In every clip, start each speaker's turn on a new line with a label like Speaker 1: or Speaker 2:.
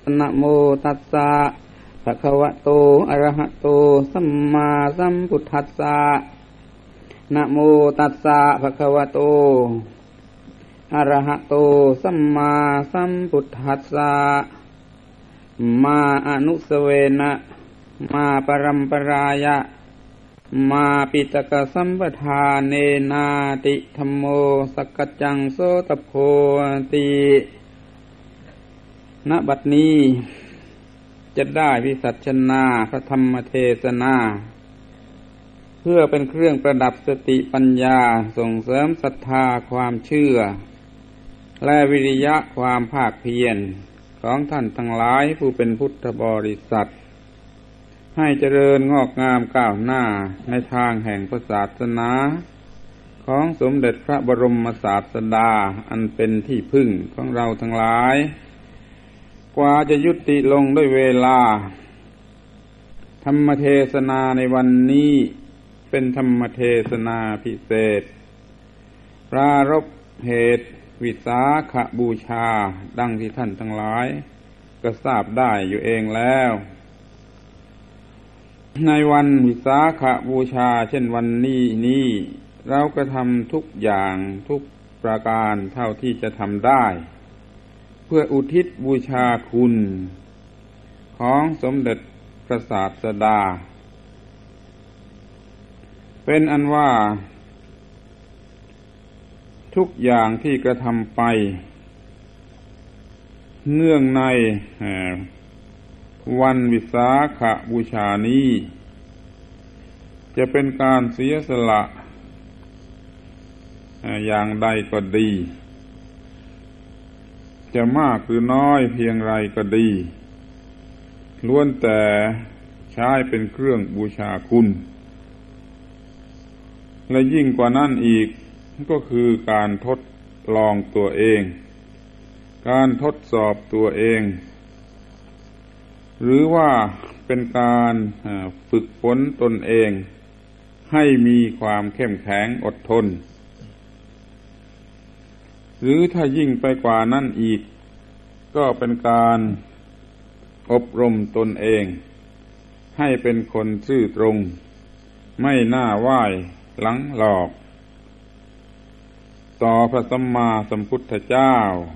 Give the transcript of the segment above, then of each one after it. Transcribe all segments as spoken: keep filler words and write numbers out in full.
Speaker 1: นะโมตัสสะภะคะวะโตอะระหะโตสัมมาสัมพุทธัสสะนะโมตัสสะภะคะวะโตอะระหะโตสัมมาสัมพุทธัสสะมาอนุสเวนะมาปรัมปรายะมาปิตกสัมปทาเนนาติธัมโมสักกัจจังโสตโพติณบัดนี้จะได้วิสัชนาพระธรรมเทศนาเพื่อเป็นเครื่องประดับสติปัญญาส่งเสริมศรัทธาความเชื่อและวิริยะความภาคเพียรของท่านทั้งหลายผู้เป็นพุทธบริษัทให้เจริญงอกงามก้าวหน้าในทางแห่งพระศาสนาของสมเด็จพระบรมศาสดาอันเป็นที่พึ่งของเราทั้งหลายกว่าจะยุติลงด้วยเวลาธรรมเทศนาในวันนี้เป็นธรรมเทศนาพิเศษปรารภเหตุวิสาขบูชาดังที่ท่านทั้งหลายก็ทราบได้อยู่เองแล้วในวันวิสาขบูชาเช่นวันนี้นี้เราก็ทำทุกอย่างทุกประการเท่าที่จะทำได้เพื่ออุทิศบูชาคุณของสมเด็จพระศาสดาเป็นอันว่าทุกอย่างที่กระทำไปเนื่องในวันวิสาขบูชานี้จะเป็นการเสียสละอย่างใดก็ดีจะมากหรือน้อยเพียงไรก็ดีล้วนแต่ใช้เป็นเครื่องบูชาคุณและยิ่งกว่านั้นอีกก็คือการทดลองตัวเองการทดสอบตัวเองหรือว่าเป็นการฝึกฝนตนเองให้มีความเข้มแข็งอดทนหรือถ้ายิ่งไปกว่านั้นอีกก็เป็นการอบรมตนเองให้เป็นคนซื่อตรงไม่หน้าไหว้หลังหลอกต่อพระสัมมาสัมพุทธเจ้า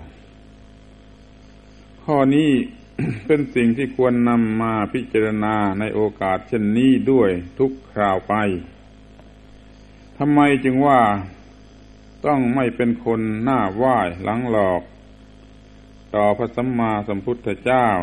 Speaker 1: ข้อนี้ เป็นสิ่งที่ควรนำมาพิจารณาในโอกาสเช่นนี้ด้วยทุกคราวไปทำไมจึงว่าต้องไม่เป็นคนหน้าไหว้หลังหลอกต่อพระสัมมาสัมพุทธเจ้า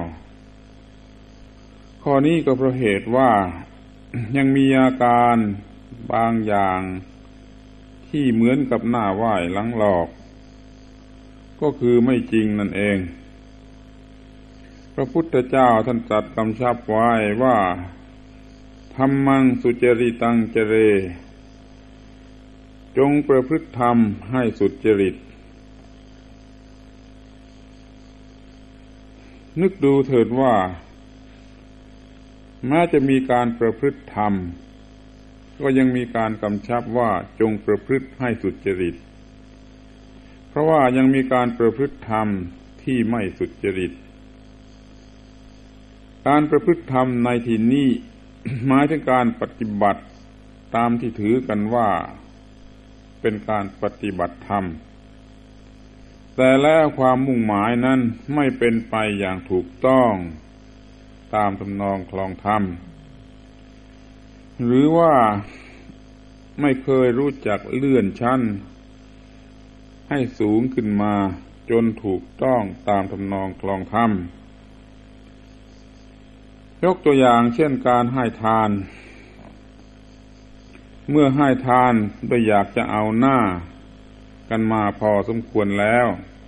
Speaker 1: ข้อนี้ก็เพราะเหตุว่า ยังมีอาการบางอย่างที่เหมือนกับหน้าไหว้หลังหลอกก็คือไม่จริงนั่นเองพระพุทธเจ้าท่านตรัสกำชับไว้ว่าธัมมังสุจริตังเจเรจงประพฤติธรรมให้สุจริตนึกดูเถิดว่าแม้จะมีการประพฤติธรรมก็ยังมีการกำชับว่าจงประพฤติให้สุจริตเพราะว่ายังมีการประพฤติธรรมที่ไม่สุจริตการประพฤติธรรมในที่นี้ หมายถึงการปฏิบัติตามที่ถือกันว่าเป็นการปฏิบัติธรรมแต่แล้วความมุ่งหมายนั้นไม่เป็นไปอย่างถูกต้องตามทำนองคลองธรรมหรือว่าไม่เคยรู้จักเลื่อนชั้นให้สูงขึ้นมาจนถูกต้องตามทำนองคลองธรรมยกตัวอย่างเช่นการให้ทานเมื่อให้ทานโดยอยากจะเอาหน้ากันมาพอสมควรแล้ว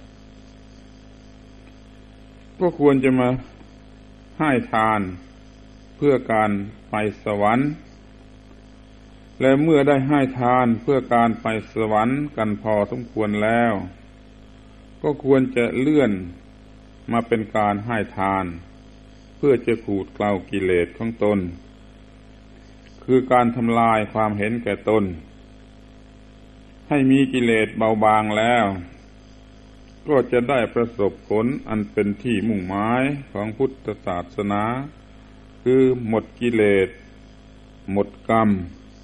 Speaker 1: ก็ควรจะมาให้ทานเพื่อการไปสวรรค์และเมื่อได้ให้ทานเพื่อการไปสวรรค์กันพอสมควรแล้วก็ควรจะเลื่อนมาเป็นการให้ทานเพื่อจะขูดเกลากิเลสของตนคือการทำลายความเห็นแก่ตนให้มีกิเลสเบาบางแล้ว
Speaker 2: ก็จะได้ประสบผลอันเป็นที่มุ่งหมายของพุทธศาสนาคือหมดกิเลสหมดกรรม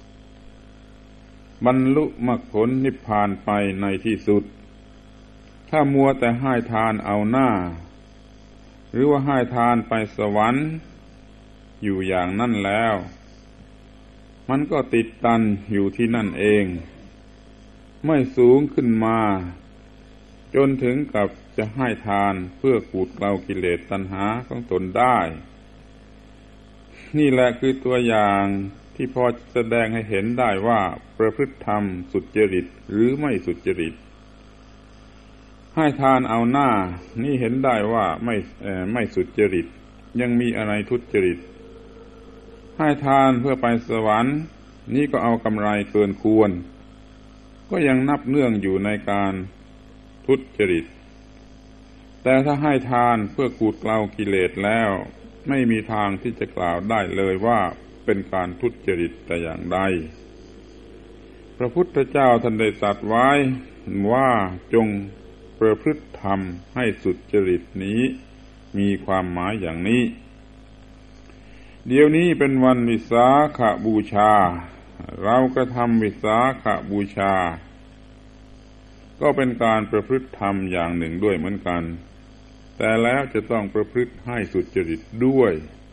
Speaker 2: บรรลุมรรคผลนิพพานไปในที่สุดถ้ามัวแต่ให้ทานเอาหน้าหรือว่าให้ทานไปสวรรค์อยู่อย่างนั้นแล้วมันก็ติดตันอยู่ที่นั่นเองไม่สูงขึ้นมาจนถึงกับจะให้ทานเพื่อขูดเกลากิเลสตัณหาของตนได้นี่แหละคือตัวอย่างที่พอแสดงให้เห็นได้ว่าประพฤติธรรมสุจริตหรือไม่สุจริตให้ทานเอาหน้านี่เห็นได้ว่าไม่เอ่อไม่สุจริตยังมีอะไรทุจริตให้ทานเพื่อไปสวรรค์นี่ก็เอากำไรเกินควรก็ยังนับเนื่องอยู่ในการทุจริตแต่ถ้าให้ทานเพื่อขูดเกลากิเลสแล้วไม่มีทางที่จะกล่าวได้เลยว่าเป็นการทุจริตแต่อย่างใดพระพุทธเจ้าท่านได้ตรัสไว้ว่าจงประพฤติธรรมให้สุจริตนี้มีความหมายอย่างนี้เดี๋ยวนี้เป็นวันวิสาขบูชาเรากระทำวิสาขบูชาก็เป็นการประพฤติธรรมอย่างหนึ่งด้วยเหมือนกันแต่แล้วจะต้องประพฤติให้สุจริตด้วย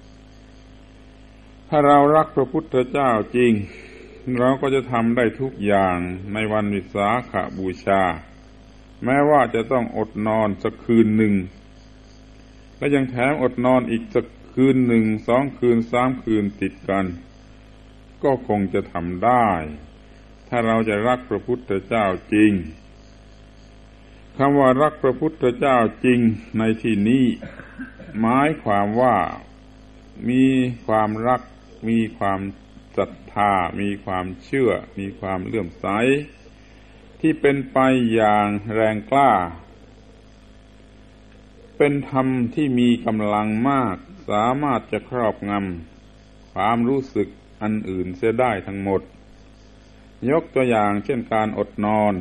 Speaker 2: ถ้าเรารักพระพุทธเจ้าจริงเราก็จะทำได้ทุกอย่างในวันวิสาขบูชาแม้ว่าจะต้องอดนอนสักคืนหนึ่งและยังแถมอดนอนอีกสักคืนหนึ่งสองคืนสามคืนติดกันก็คงจะทำได้ถ้าเราจะรักพระพุทธเจ้าจริงคำว่ารักพระพุทธเจ้าจริงในที่นี้หมายความว่ามีความรักมีความศรัทธามีความเชื่อมีความเลื่อมใสที่เป็นไปอย่างแรงกล้าเป็นธรรมที่มีกำลังมากสามารถจะครอบงำความรู้สึกอันอื่นเสียได้ทั้งหมดยกตัวอย่างเช่นการอดนอน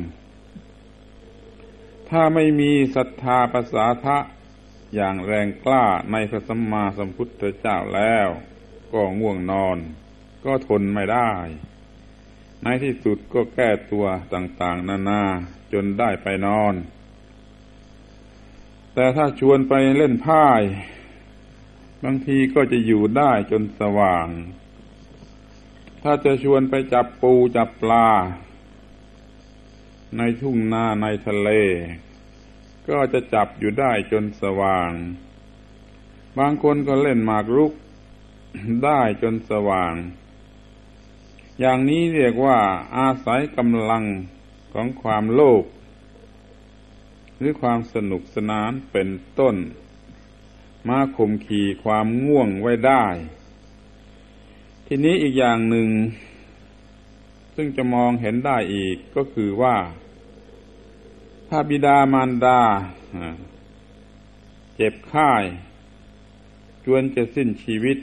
Speaker 2: ถ้าไม่มีศรัทธาประสาทะอย่างแรงกล้าในพระสัมมาสัมพุทธเจ้าแล้วก็ง่วงนอนก็ทนไม่ได้ในที่สุดก็แก้ตัวต่างๆนานาจนได้ไปนอนแต่ถ้าชวนไปเล่นไพ่บางทีก็จะอยู่ได้จนสว่างถ้าจะชวนไปจับปูจับปลาในทุ่งนาในทะเลก็จะจับอยู่ได้จนสว่างบางคนก็เล่นหมากรุกได้จนสว่างอย่างนี้เรียกว่าอาศัยกำลังของความโลภหรือความสนุกสนานเป็นต้นมาข่มขี่ความง่วงไว้ได้ทีนี้อีกอย่างหนึ่งซึ่งจะมองเห็นได้อีกก็คือว่าถ้าบิดามารดาเจ็บไข้จวนจะสิ้นชีวิต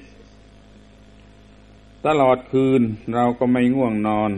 Speaker 2: ตลอดคืนเราก็ไม่ง่วงนอน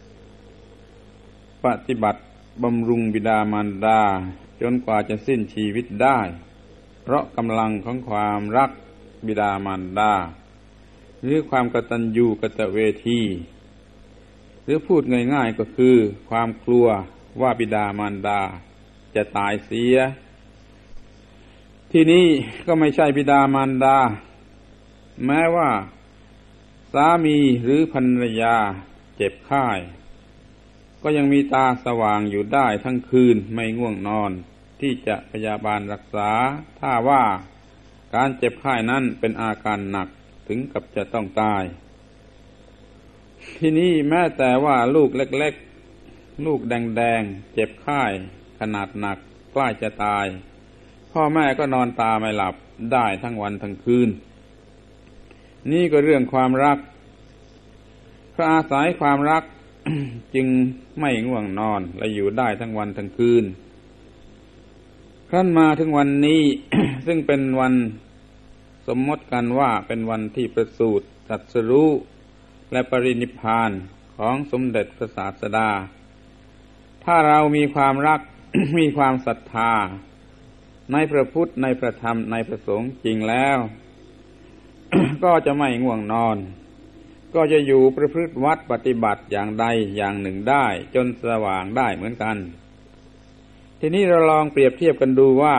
Speaker 2: ปฏิบัติบำรุงบิดามารดาจนกว่าจะสิ้นชีวิตได้เพราะกำลังของความรักบิดามารดาหรือความกตัญญูกตเวทีหรือพูดง่ายๆก็คือความกลัวว่าบิดามารดาจะตายเสียที่นี้ก็ไม่ใช่บิดามารดาแม้ว่าสามีหรือภรรยาเจ็บไข้ก็ยังมีตาสว่างอยู่ได้ทั้งคืนไม่ง่วงนอนที่จะพยาบาลรักษาถ้าว่าการเจ็บไข้นั้นเป็นอาการหนักถึงกับจะต้องตายที่นี้แม้แต่ว่าลูกเล็กๆลูกแดงๆเจ็บไข้ขนาดหนักใกล้จะตายพ่อแม่ก็นอนตาไม่หลับได้ทั้งวันทั้งคืนนี่ก็เรื่องความรักเพราะอาศัยความรัก จึงไม่ง่วงนอนและอยู่ได้ทั้งวันทั้งคืนครั้นมาถึงวันนี้ ซึ่งเป็นวันสมมติกันว่าเป็นวันที่ประสูติตรัสรู้และปรินิพพานของสมเด็จพระศาสดาถ้าเรามีความรักมีความศรัทธาในพระพุทธในพระธรรมในพระสงฆ์จริงแล้ว ก็จะไม่ง่วงนอนก็จะอยู่ประพฤติวัดปฏิบัติอย่างใดอย่างหนึ่งได้จนสว่างได้เหมือนกันทีนี้เราลองเปรียบเทียบกันดูว่า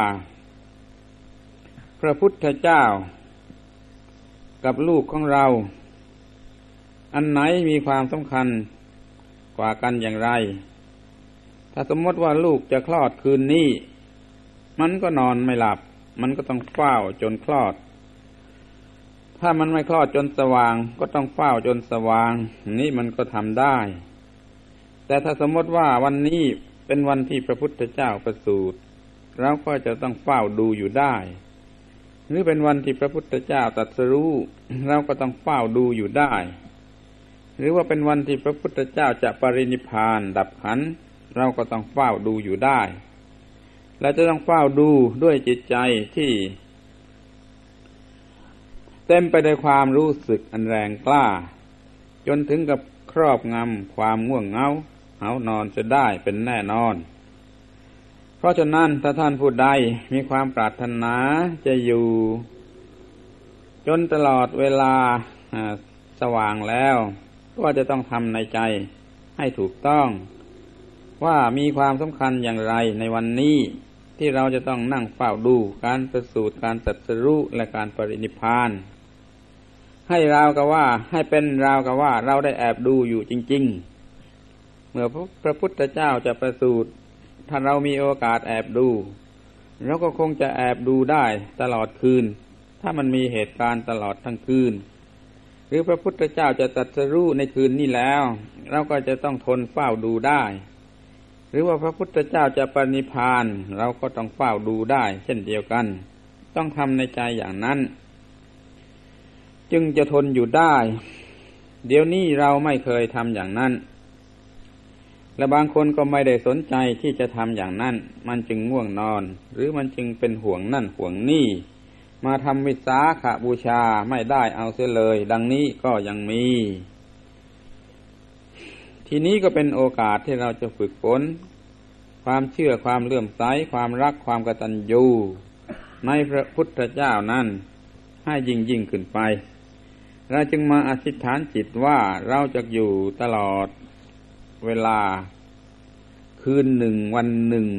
Speaker 2: พระพุทธเจ้ากับลูกของเราอันไหนมีความสำคัญกว่ากันอย่างไรถ้าสมมติว่าลูกจะคลอดคืนนี้มันก็นอนไม่หลับมันก็ต้องเฝ้าจนคลอดถ้ามันไม่คลอดจนสว่างก็ต้องเฝ้าจนสว่างนี่มันก็ทำได้แต่ถ้าสมมติว่าวันนี้เป็นวันที่พระพุทธเจ้าประสูติเราก็จะต้องเฝ้าดูอยู่ได้หรือเป็นวันที่พระพุทธเจ้าตรัสรู้เราก็ต้องเฝ้าดูอยู่ได้หรือว่าเป็นวันที่พระพุทธเจ้าจะปรินิพพานดับขันธ์เราก็ต้องเฝ้าดูอยู่ได้และจะต้องเฝ้าดูด้วยจิตใจที่เต็มไปด้วยความรู้สึกอันแรงกล้าจนถึงกับครอบงำความง่วงเหงาหาวนอนจะได้เป็นแน่นอนเพราะฉะนั้นถ้าท่านผู้ใดมีความปรารถนาจะอยู่จนตลอดเวลาสว่างแล้วก็จะต้องทำในใจให้ถูกต้องว่ามีความสำคัญอย่างไรในวันนี้ที่เราจะต้องนั่งเฝ้าดูการประสูติการตรัสรู้และการปรินิพพานให้ราวกับว่าให้เป็นราวกับว่าเราได้แอบดูอยู่จริงๆเมื่อพระพุทธเจ้าจะประสูติถ้าเรามีโอกาสแอบดูเราก็คงจะแอบดูได้ตลอดคืนถ้ามันมีเหตุการณ์ตลอดทั้งคืนหรือพระพุทธเจ้าจะตรัสรู้ในคืนนี้แล้วเราก็จะต้องทนเฝ้าดูได้หรือว่าพระพุทธเจ้าจะปรินิพพานเราก็ต้องเฝ้าดูได้เช่นเดียวกันต้องทำในใจอย่างนั้นจึงจะทนอยู่ได้เดี๋ยวนี้เราไม่เคยทำอย่างนั้นและบางคนก็ไม่ได้สนใจที่จะทำอย่างนั้นมันจึงง่วงนอนหรือมันจึงเป็นห่วงนั่นห่วงนี่มาทำวิสาขบูชาไม่ได้เอาเสียเลยดังนี้ก็ยังมีทีนี้ก็เป็นโอกาสที่เราจะฝึกฝนความเชื่อความเลื่อมใสความรักความกตัญญูในพระพุทธเจ้านั้นให้ยิ่งยิ่งขึ้นไปเราจึงมาอธิษฐานจิตว่าเราจะอยู่ตลอดเวลาคืนหนึ่งวันหนึ่ง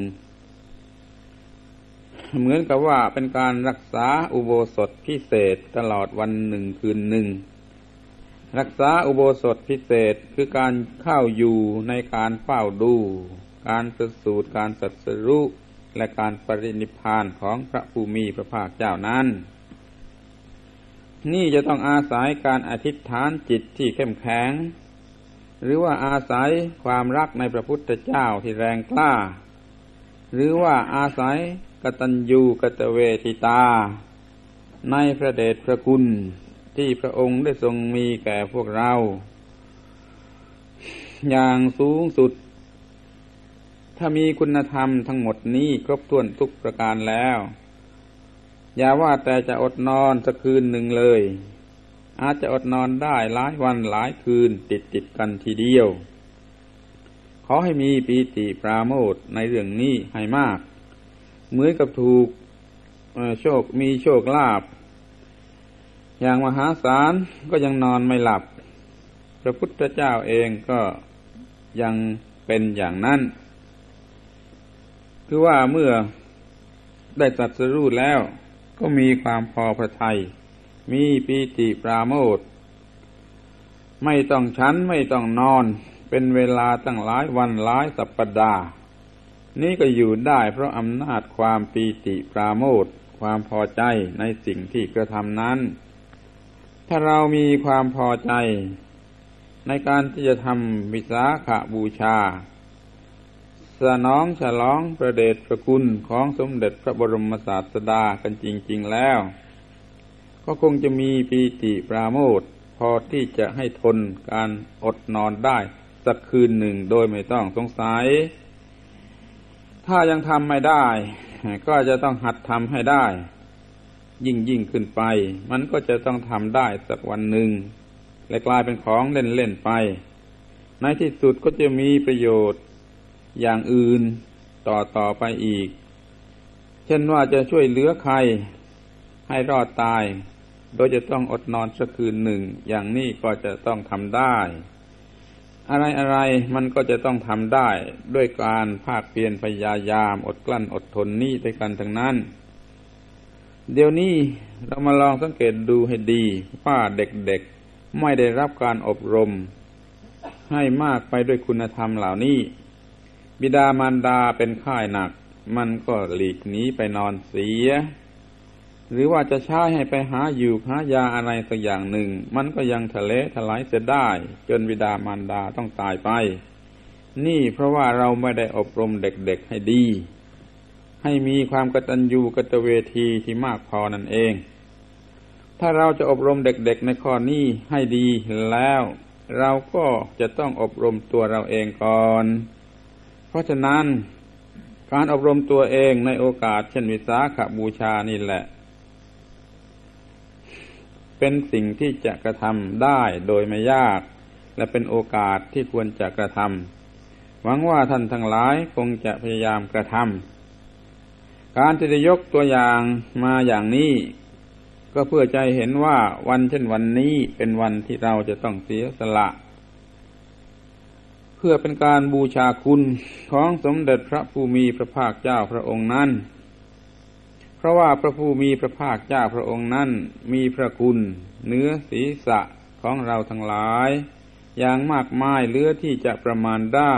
Speaker 2: เหมือนกับว่าเป็นการรักษาอุโบสถพิเศษตลอดวันหนึ่งคืนหนึ่งรักษาอุโบสถพิเศษคือการเข้าอยู่ในการเฝ้าดูการประสูติการตรัสรู้และการปรินิพพานของพระผู้มีพระภาคเจ้านั้นนี่จะต้องอาศัยการอธิษฐานจิตที่เข้มแข็งหรือว่าอาศัยความรักในพระพุทธเจ้าที่แรงกล้าหรือว่าอาศัยกตัญญูกตเวทิตาในพระเดชพระคุณที่พระองค์ได้ทรงมีแก่พวกเราอย่างสูงสุดถ้ามีคุณธรรมทั้งหมดนี้ครบถ้วนทุกประการแล้วอย่าว่าแต่จะอดนอนสักคืนหนึ่งเลยอาจจะอดนอนได้หลายวันหลายคืนติดติดกันทีเดียวขอให้มีปีติปราโมทย์ในเรื่องนี้ให้มากเหมือนกับถูกโชคมีโชคลาภอย่างมหาศาลก็ยังนอนไม่หลับพระพุทธเจ้าเองก็ยังเป็นอย่างนั้นคือว่าเมื่อได้ตรัสรู้แล้วก็มีความพอพระทัยมีปีติปราโมทย์ไม่ต้องฉันไม่ต้องนอนเป็นเวลาตั้งหลายวันหลายสัปดาห์นี่ก็อยู่ได้เพราะอำนาจความปีติปราโมทย์ความพอใจในสิ่งที่กระทำนั้นถ้าเรามีความพอใจในการที่จะทำวิสาขบูชาสนองฉลองพระเดชพระคุณของสมเด็จพระบรมศาสดากันจริงๆแล้วก็คงจะมีปีติปราโมทย์พอที่จะให้ทนการอดนอนได้สักคืนหนึ่งโดยไม่ต้องสงสัยถ้ายังทำไม่ได้ก็จะต้องหัดทำให้ได้ยิ่งยิ่งขึ้นไปมันก็จะต้องทำได้สักวันหนึ่งและกลายเป็นของเล่นๆไปในที่สุดก็จะมีประโยชน์อย่างอื่นต่อต่อไปอีกเช่นว่าจะช่วยเหลือใครให้รอดตายโดยจะต้องอดนอนสักคืนหนึ่งอย่างนี้ก็จะต้องทำได้อะไรอะไรมันก็จะต้องทำได้ด้วยการภาคเพียรพยายามอดกลั้นอดทนนี้ด้วยกันทั้งนั้นเดี๋ยวนี้เรามาลองสังเกตดูให้ดีว่าเด็กๆไม่ได้รับการอบรมให้มากไปด้วยคุณธรรมเหล่านี้บิดามารดาเป็นไข้หนักมันก็หลีกหนีไปนอนเสียหรือว่าจะใช้ให้ไปหาอยู่หายาอะไรสักอย่างหนึ่งมันก็ยังทะเลทลายเสียได้จนบิดามารดาต้องตายไปนี่เพราะว่าเราไม่ได้อบรมเด็กๆให้ดีให้มีความกตัญญูกตเวทีที่มากพอนั่นเองถ้าเราจะอบรมเด็กๆในข้อนี้ให้ดีแล้วเราก็จะต้องอบรมตัวเราเองก่อนเพราะฉะนั้นการอบรมตัวเองในโอกาสเช่นวิสาขบูชานี่แหละเป็นสิ่งที่จะกระทำได้โดยไม่ยากและเป็นโอกาสที่ควรจะกระทำหวังว่าท่านทั้งหลายคงจะพยายามกระทำการที่จะยกตัวอย่างมาอย่างนี้ก็เพื่อใจเห็นว่าวันเช่นวันนี้เป็นวันที่เราจะต้องเสียสละเพื่อเป็นการบูชาคุณของสมเด็จพระผู้มีพระภาคเจ้าพระองค์นั้นเพราะว่าพระผู้มีพระภาคเจ้าพระองค์นั้นมีพระคุณเหนือศีรษะของเราทั้งหลายอย่างมากมายเหลือที่จะประมาณได้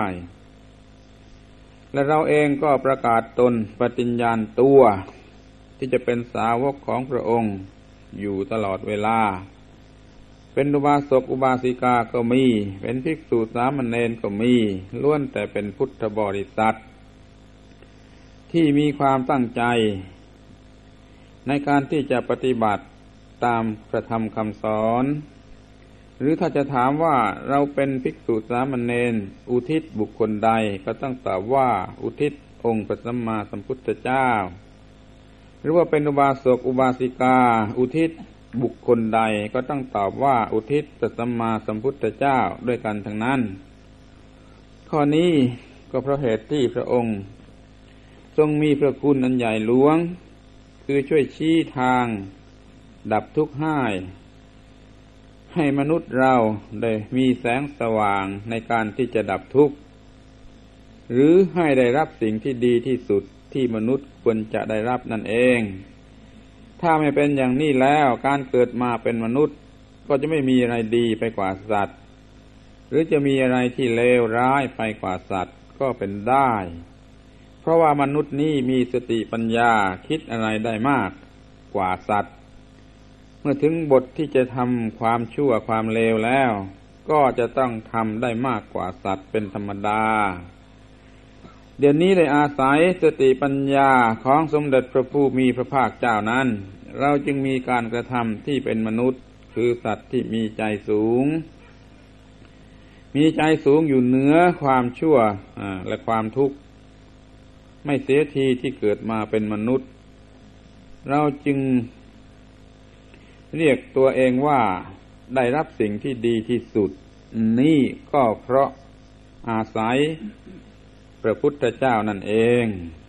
Speaker 2: และเราเองก็ประกาศตนปฏิญญาณตัวที่จะเป็นสาวกของพระองค์อยู่ตลอดเวลาเป็นอุบาสกอุบาสิกาก็มีเป็นภิกษุสามเณรก็มีล้วนแต่เป็นพุทธบริษัทที่มีความตั้งใจในการที่จะปฏิบัติตามพระธรรมคำสอนหรือถ้าจะถามว่าเราเป็นภิกษุสามเณรอุทิศบุคคลใดก็ต้องตอบว่าอุทิศองค์พระสัมมาสัมพุทธเจ้าหรือว่าเป็นอุบาสกอุบาสิกาอุทิศบุคคลใดก็ต้องตอบว่าอุทิศพระสัมมาสัมพุทธเจ้าด้วยกันทั้งนั้นข้อนี้ก็เพราะเหตุที่พระองค์ทรงมีพระคุณอันใหญ่หลวงคือช่วยชี้ทางดับทุกข์ให้ให้มนุษย์เราได้มีแสงสว่างในการที่จะดับทุกข์หรือให้ได้รับสิ่งที่ดีที่สุดที่มนุษย์ควรจะได้รับนั่นเองถ้าไม่เป็นอย่างนี้แล้วการเกิดมาเป็นมนุษย์ก็จะไม่มีอะไรดีไปกว่าสัตว์หรือจะมีอะไรที่เลวร้ายไปกว่าสัตว์ก็เป็นได้เพราะว่ามนุษย์นี้มีสติปัญญาคิดอะไรได้มากกว่าสัตว์เมื่อถึงบทที่จะทำความชั่วความเลวแล้วก็จะต้องทำได้มากกว่าสัตว์เป็นธรรมดาเดี๋ยวนี้ได้อาศัยสติปัญญาของสมเด็จพระผู้มีพระภาคเจ้านั้นเราจึงมีการกระทำที่เป็นมนุษย์คือสัตว์ที่มีใจสูงมีใจสูงอยู่เหนือความชั่วและความทุกข์ไม่เสียทีที่เกิดมาเป็นมนุษย์เราจึงเรียกตัวเองว่าได้รับสิ่งที่ดีที่สุดนี่ก็เพราะอาศัยพระพุทธเจ้านั่นเอง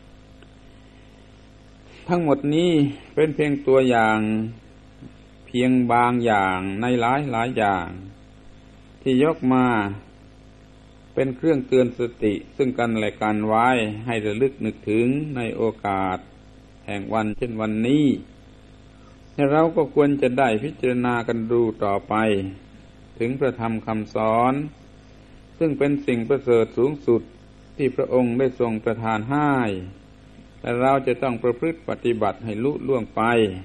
Speaker 2: ทั้งหมดนี้เป็นเพียงตัวอย่างเพียงบางอย่างในหลายหลายอย่างที่ยกมาเป็นเครื่องเตือนสติซึ่งกันและกันไว้ให้ระลึกนึกถึงในโอกาสแห่งวันเช่นวันนี้และเราก็ควรจะได้พิจารณากันดูต่อไปถึงพระธรรมคำสอนซึ่งเป็นสิ่งประเสริฐสูงสุดที่พระองค์ได้ทรงประทานให้และเราจะต้องประพฤติปฏิบัติให้ลุล่วงไป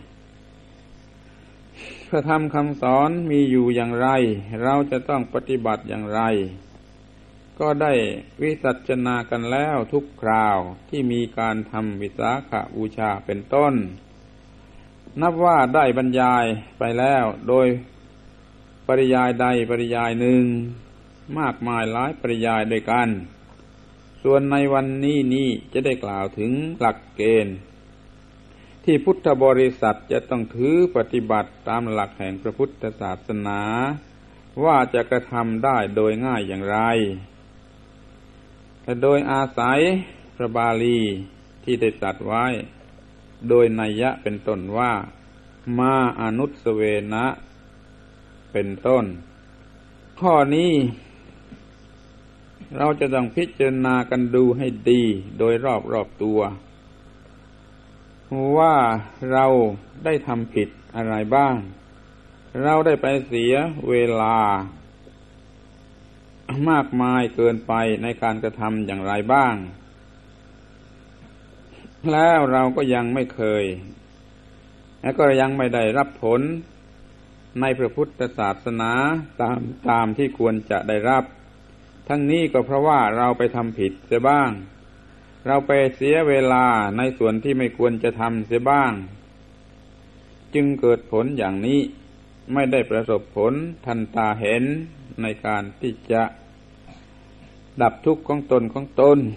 Speaker 2: พระธรรมคำสอนมีอยู่อย่างไรเราจะต้องปฏิบัติอย่างไรก็ได้วิสัชนากันแล้วทุกคราวที่มีการทำวิสาขบูชาเป็นต้นนับว่าได้บรรยายไปแล้วโดยปริยายใดปริยายหนึ่งมากมายหลายปริยายด้วยกันส่วนในวันนี้นี้จะได้กล่าวถึงหลักเกณฑ์ที่พุทธบริษัทจะต้องถือปฏิบัติตามหลักแห่งพระพุทธศาสนาว่าจะกระทำได้โดยง่ายอย่างไรและโดยอาศัยพระบาลีที่ได้ตรัสไว้โดยนัยยะเป็นต้นว่ามาอนุสเวนะเป็นต้นข้อนี้เราจะต้องพิจารณากันดูให้ดีโดยรอบรอบตัวว่าเราได้ทำผิดอะไรบ้างเราได้ไปเสียเวลามากมายเกินไปในการกระทำอย่างไรบ้างแล้วเราก็ยังไม่เคยและก็ยังไม่ได้รับผลในพระพุทธศาสนาตามตามที่ควรจะได้รับทั้งนี้ก็เพราะว่าเราไปทำผิดเสียบ้างเราไปเสียเวลาในส่วนที่ไม่ควรจะทำเสียบ้างจึงเกิดผลอย่างนี้ไม่ได้ประสบผลทันตาเห็นในการที่จะดับทุกข์ของตนของตน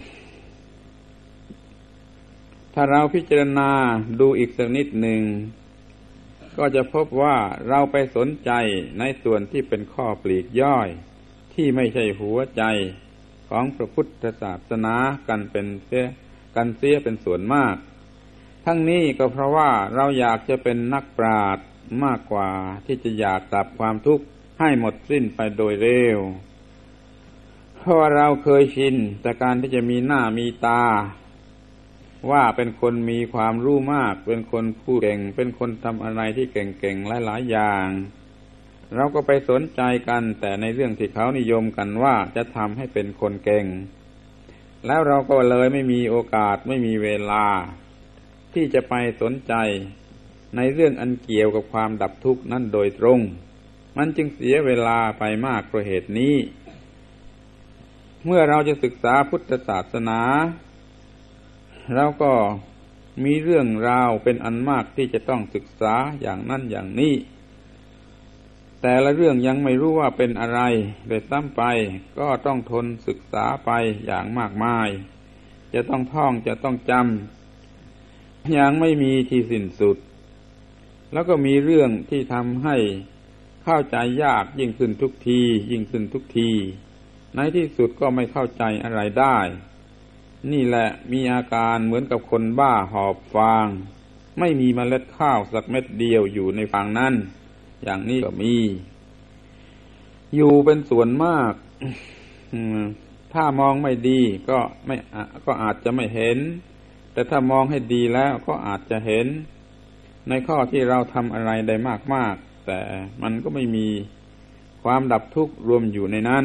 Speaker 2: ถ้าเราพิจารณาดูอีกสักนิดหนึ่งก็จะพบว่าเราไปสนใจในส่วนที่เป็นข้อปลีกย่อยที่ไม่ใช่หัวใจของพระพุทธศาสนากันเป็นเสียกันเสียเป็นส่วนมากทั้งนี้ก็เพราะว่าเราอยากจะเป็นนักปราชญ์มากกว่าที่จะอยากดับความทุกข์ให้หมดสิ้นไปโดยเร็วเพราะว่าเราเคยชินจากการที่จะมีหน้ามีตาว่าเป็นคนมีความรู้มากเป็นคนพูดเก่งเป็นคนทำอะไรที่เก่งๆหลายๆอย่างเราก็ไปสนใจกันแต่ในเรื่องที่เขานิยมกันว่าจะทำให้เป็นคนเก่งแล้วเราก็เลยไม่มีโอกาสไม่มีเวลาที่จะไปสนใจในเรื่องอันเกี่ยวกับความดับทุกข์นั้นโดยตรงมันจึงเสียเวลาไปมากเพราะเหตุนี้เมื่อเราจะศึกษาพุทธศาสนาเราก็มีเรื่องราวเป็นอันมากที่จะต้องศึกษาอย่างนั้นอย่างนี้แต่ละเรื่องยังไม่รู้ว่าเป็นอะไรโดยซ้ำไปก็ต้องทนศึกษาไปอย่างมากมายจะต้องท่องจะต้องจำอย่างไม่มีที่สิ้นสุดแล้วก็มีเรื่องที่ทำให้เข้าใจยากยิ่งขึ้นทุกทียิ่งขึ้นทุกทีในที่สุดก็ไม่เข้าใจอะไรได้นี่แหละมีอาการเหมือนกับคนบ้าหอบฟางไม่มีเมล็ดข้าวสักเม็ดเดียวอยู่ในฟางนั้นอย่างนี้ก็มีอยู่เป็นส่วนมาก ถ้ามองไม่ดีก็ไม่ก็อาจจะไม่เห็นแต่ถ้ามองให้ดีแล้วก็อาจจะเห็นในข้อที่เราทำอะไรได้มากๆแต่มันก็ไม่มีความดับทุกข์รวมอยู่ในนั้น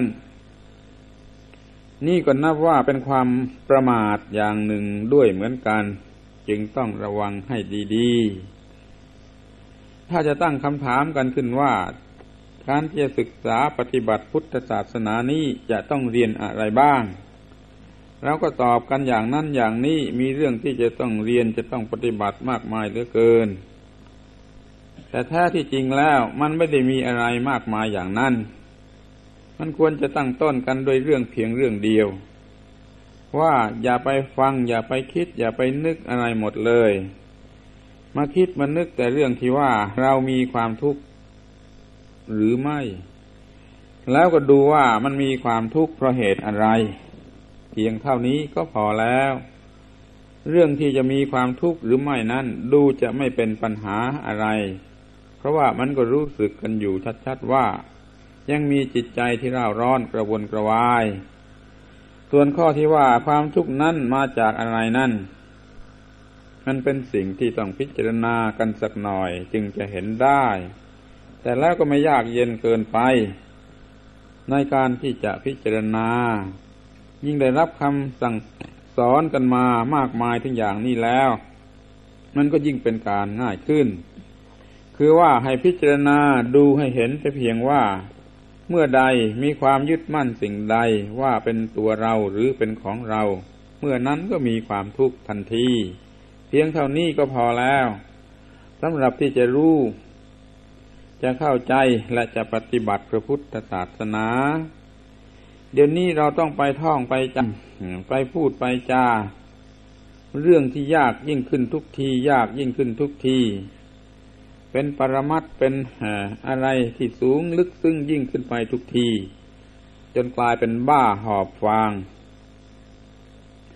Speaker 2: นี่ก็นับว่าเป็นความประมาทอย่างหนึ่งด้วยเหมือนกันจึงต้องระวังให้ดีๆถ้าจะตั้งคำถามกันขึ้นว่าการที่จะศึกษาปฏิบัติพุทธศาสนานี้จะต้องเรียนอะไรบ้างเราก็ตอบกันอย่างนั้นอย่างนี้มีเรื่องที่จะต้องเรียนจะต้องปฏิบัติมากมายเหลือเกินแต่แท้ที่จริงแล้วมันไม่ได้มีอะไรมากมายอย่างนั้นมันควรจะตั้งต้นกันโดยเรื่องเพียงเรื่องเดียวว่าอย่าไปฟังอย่าไปคิดอย่าไปนึกอะไรหมดเลยมาคิดมานึกแต่เรื่องที่ว่าเรามีความทุกข์หรือไม่แล้วก็ดูว่ามันมีความทุกข์เพราะเหตุอะไรเพียงเท่านี้ก็พอแล้วเรื่องที่จะมีความทุกข์หรือไม่นั้นดูจะไม่เป็นปัญหาอะไรเพราะว่ามันก็รู้สึกกันอยู่ชัดๆว่ายังมีจิตใจที่ร่าร้อนกระวนกระวายส่วนข้อที่ว่าความทุกข์นั้นมาจากอะไรนั่นมันเป็นสิ่งที่ต้องพิจารณากันสักหน่อยจึงจะเห็นได้แต่แล้วก็ไม่ยากเย็นเกินไปในการที่จะพิจารณายิ่งได้รับคำสั่งสอนกันมามากมายถึงอย่างนี้แล้วมันก็ยิ่งเป็นการง่ายขึ้นคือว่าให้พิจารณาดูให้เห็นแต่เพียงว่าเมื่อใดมีความยึดมั่นสิ่งใดว่าเป็นตัวเราหรือเป็นของเราเมื่อนั้นก็มีความทุกข์ทันทีเพียงเท่านี้ก็พอแล้วสำหรับที่จะรู้จะเข้าใจและจะปฏิบัติพระพุทธศาสนาเดี๋ยวนี้เราต้องไปท่องไปจำไปพูดไปจาเรื่องที่ยากยิ่งขึ้นทุกทียากยิ่งขึ้นทุกทีเป็นปรมัตถ์เป็นอะไรที่สูงลึกซึ้งยิ่งขึ้นไปทุกทีจนกลายเป็นบ้าหอบฟาง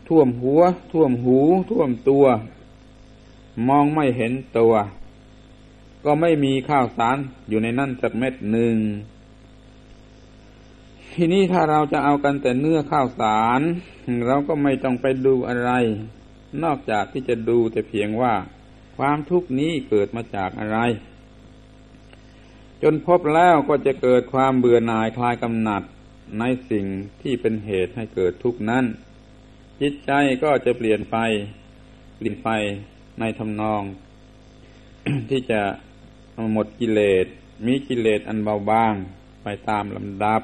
Speaker 1: ท่วมหัวท่วมหูท่วมตัวมองไม่เห็นตัวก็ไม่มีข้าวสารอยู่ในนั่นสักเม็ดหนึ่งทีนี้ถ้าเราจะเอากันแต่เนื้อข้าวสารเราก็ไม่ต้องไปดูอะไรนอกจากที่จะดูแต่เพียงว่าความทุกข์นี้เกิดมาจากอะไรจนพบแล้วก็จะเกิดความเบื่อหน่ายคลายกำหนัดในสิ่งที่เป็นเหตุให้เกิดทุกข์นั้นจิตใจก็จะเปลี่ยนไปเปลี่ยนไปในทำนอง ที่จะหมดกิเลสมีกิเลสอันเบาบางไปตามลำดับ